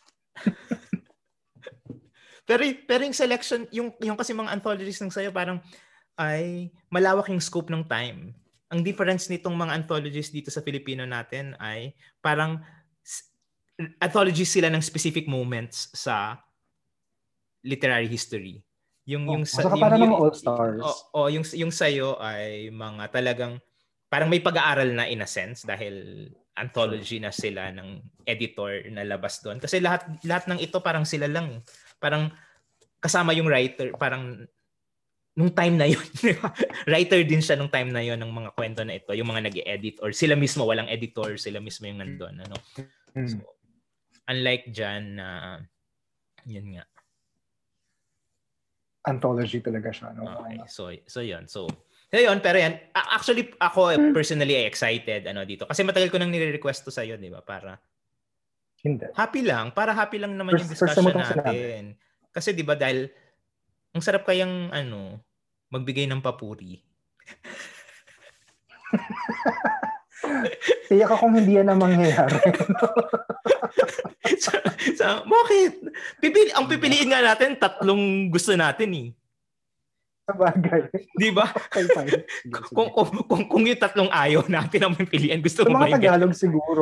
pero, pero yung selection, yung, yung kasi mga anthologies ng sayo, parang ay malawak yung scope ng time. ang difference nitong mga anthologies dito sa Filipino natin ay parang anthologies sila ng specific moments sa literary history. Yung oh, yung sa yung, para yung, ng All Stars. O, o yung yung sayo ay mga talagang parang may pag-aaral na in a sense dahil anthology na sila ng editor na labas doon. Kasi lahat lahat ng ito parang sila lang. Parang kasama yung writer, parang nung time na yun. Writer din siya nung time na yun ng mga kwento na ito, yung mga nag-edit or sila mismo walang editor, sila mismo yung nandun, ano. So, unlike dyan na uh, yun nga. Anthology talaga siya, no? Okay. So so yun. So So yun, pero yan, actually ako personally excited ano dito kasi matagal ko nang nire-request to sa iyo, di ba? Para hindi. Happy lang, para happy lang naman first, yung discussion natin. Kasi di ba dahil ang sarap kayang ano, magbigay ng papuri. Tiyak akong hindi yan ang mangyayari. so, so, bakit? Pipili, ang pipiliin nga natin, tatlong gusto natin eh. Sabagay. Di ba? Okay, fine. kung, kung, kung, kung yung tatlong ayaw natin ang pipiliin, gusto mo ba yung Tagalog siguro.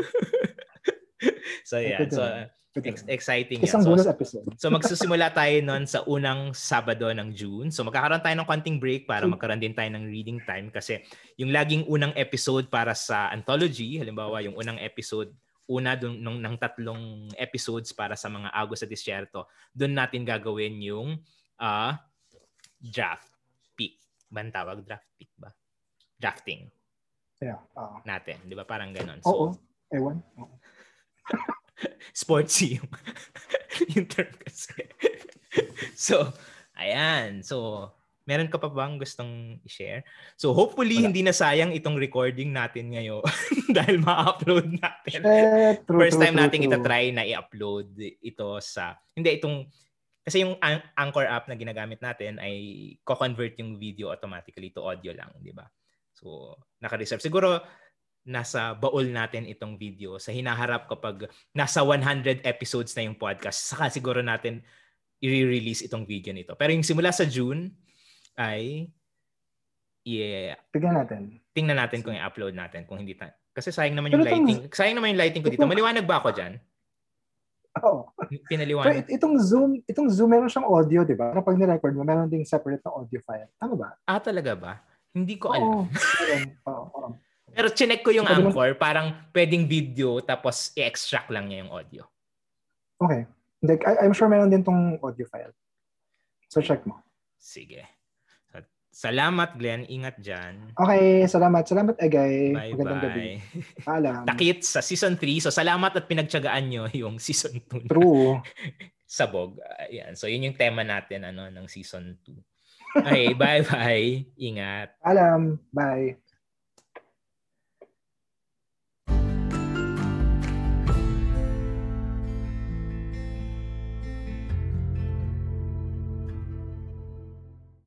So yeah, so ex- exciting Isang yan. bonus So, episode. so magsusimula tayo nun sa unang Sabado ng June. So magkakaroon tayo ng konting break para magkaroon din tayo ng reading time kasi yung laging unang episode para sa anthology, halimbawa yung unang episode, una dun, nung, ng tatlong episodes para sa mga Agos sa Disyerto, doon natin gagawin yung uh, draft pick. Ba ang tawag? Draft pick ba? Drafting. Yeah. Uh, natin. Di ba? Parang ganon. Oo. So, ewan. Oo. Sportsy yung, yung term kasi. So, ayan. So, meron ka pa bang gustong i-share? So, hopefully, Wala. Hindi na sayang itong recording natin ngayon dahil ma-upload natin. Eh, true, First true, time true, natin true. ita-try na i-upload ito sa... Hindi, itong... Kasi yung Anchor app na ginagamit natin ay co-convert yung video automatically to audio lang, di ba? So, naka-reserve. Siguro, nasa baol natin itong video sa hinaharap kapag nasa one hundred episodes na yung podcast. Saka siguro natin i-release itong video nito. Pero yung simula sa June ay yeah, tingnan natin. Tingnan natin kung i-upload natin kung hindi ta- kasi sayang naman yung Pero lighting. Itong, sayang naman yung lighting ko dito. Maliwanag ba ako diyan? Oo. Pinaliwanag. Pero itong Zoom, itong Zoom meron siyang audio, 'di ba? Kapag ni-record mo, meron ding separate na audio file. Tama ba? Ah, talaga ba? Hindi ko Oo. alam. Oo. Oo. Pero chinek ko yung so, Anchor, parang pwedeng video tapos i-extract lang niya yung audio. Okay. I- I'm sure meron din tong audio file. So check mo. Sige. Salamat, Glenn. Ingat dyan. Okay. Salamat. Salamat, Egay. Bye-bye. Magandang gabi. Paalam. Takit sa season three. So salamat at pinagtiyagaan nyo yung season two. True. Sabog. Ayan. So yun yung tema natin ano ng season two. Okay. Bye-bye. Ingat. Paalam. Bye.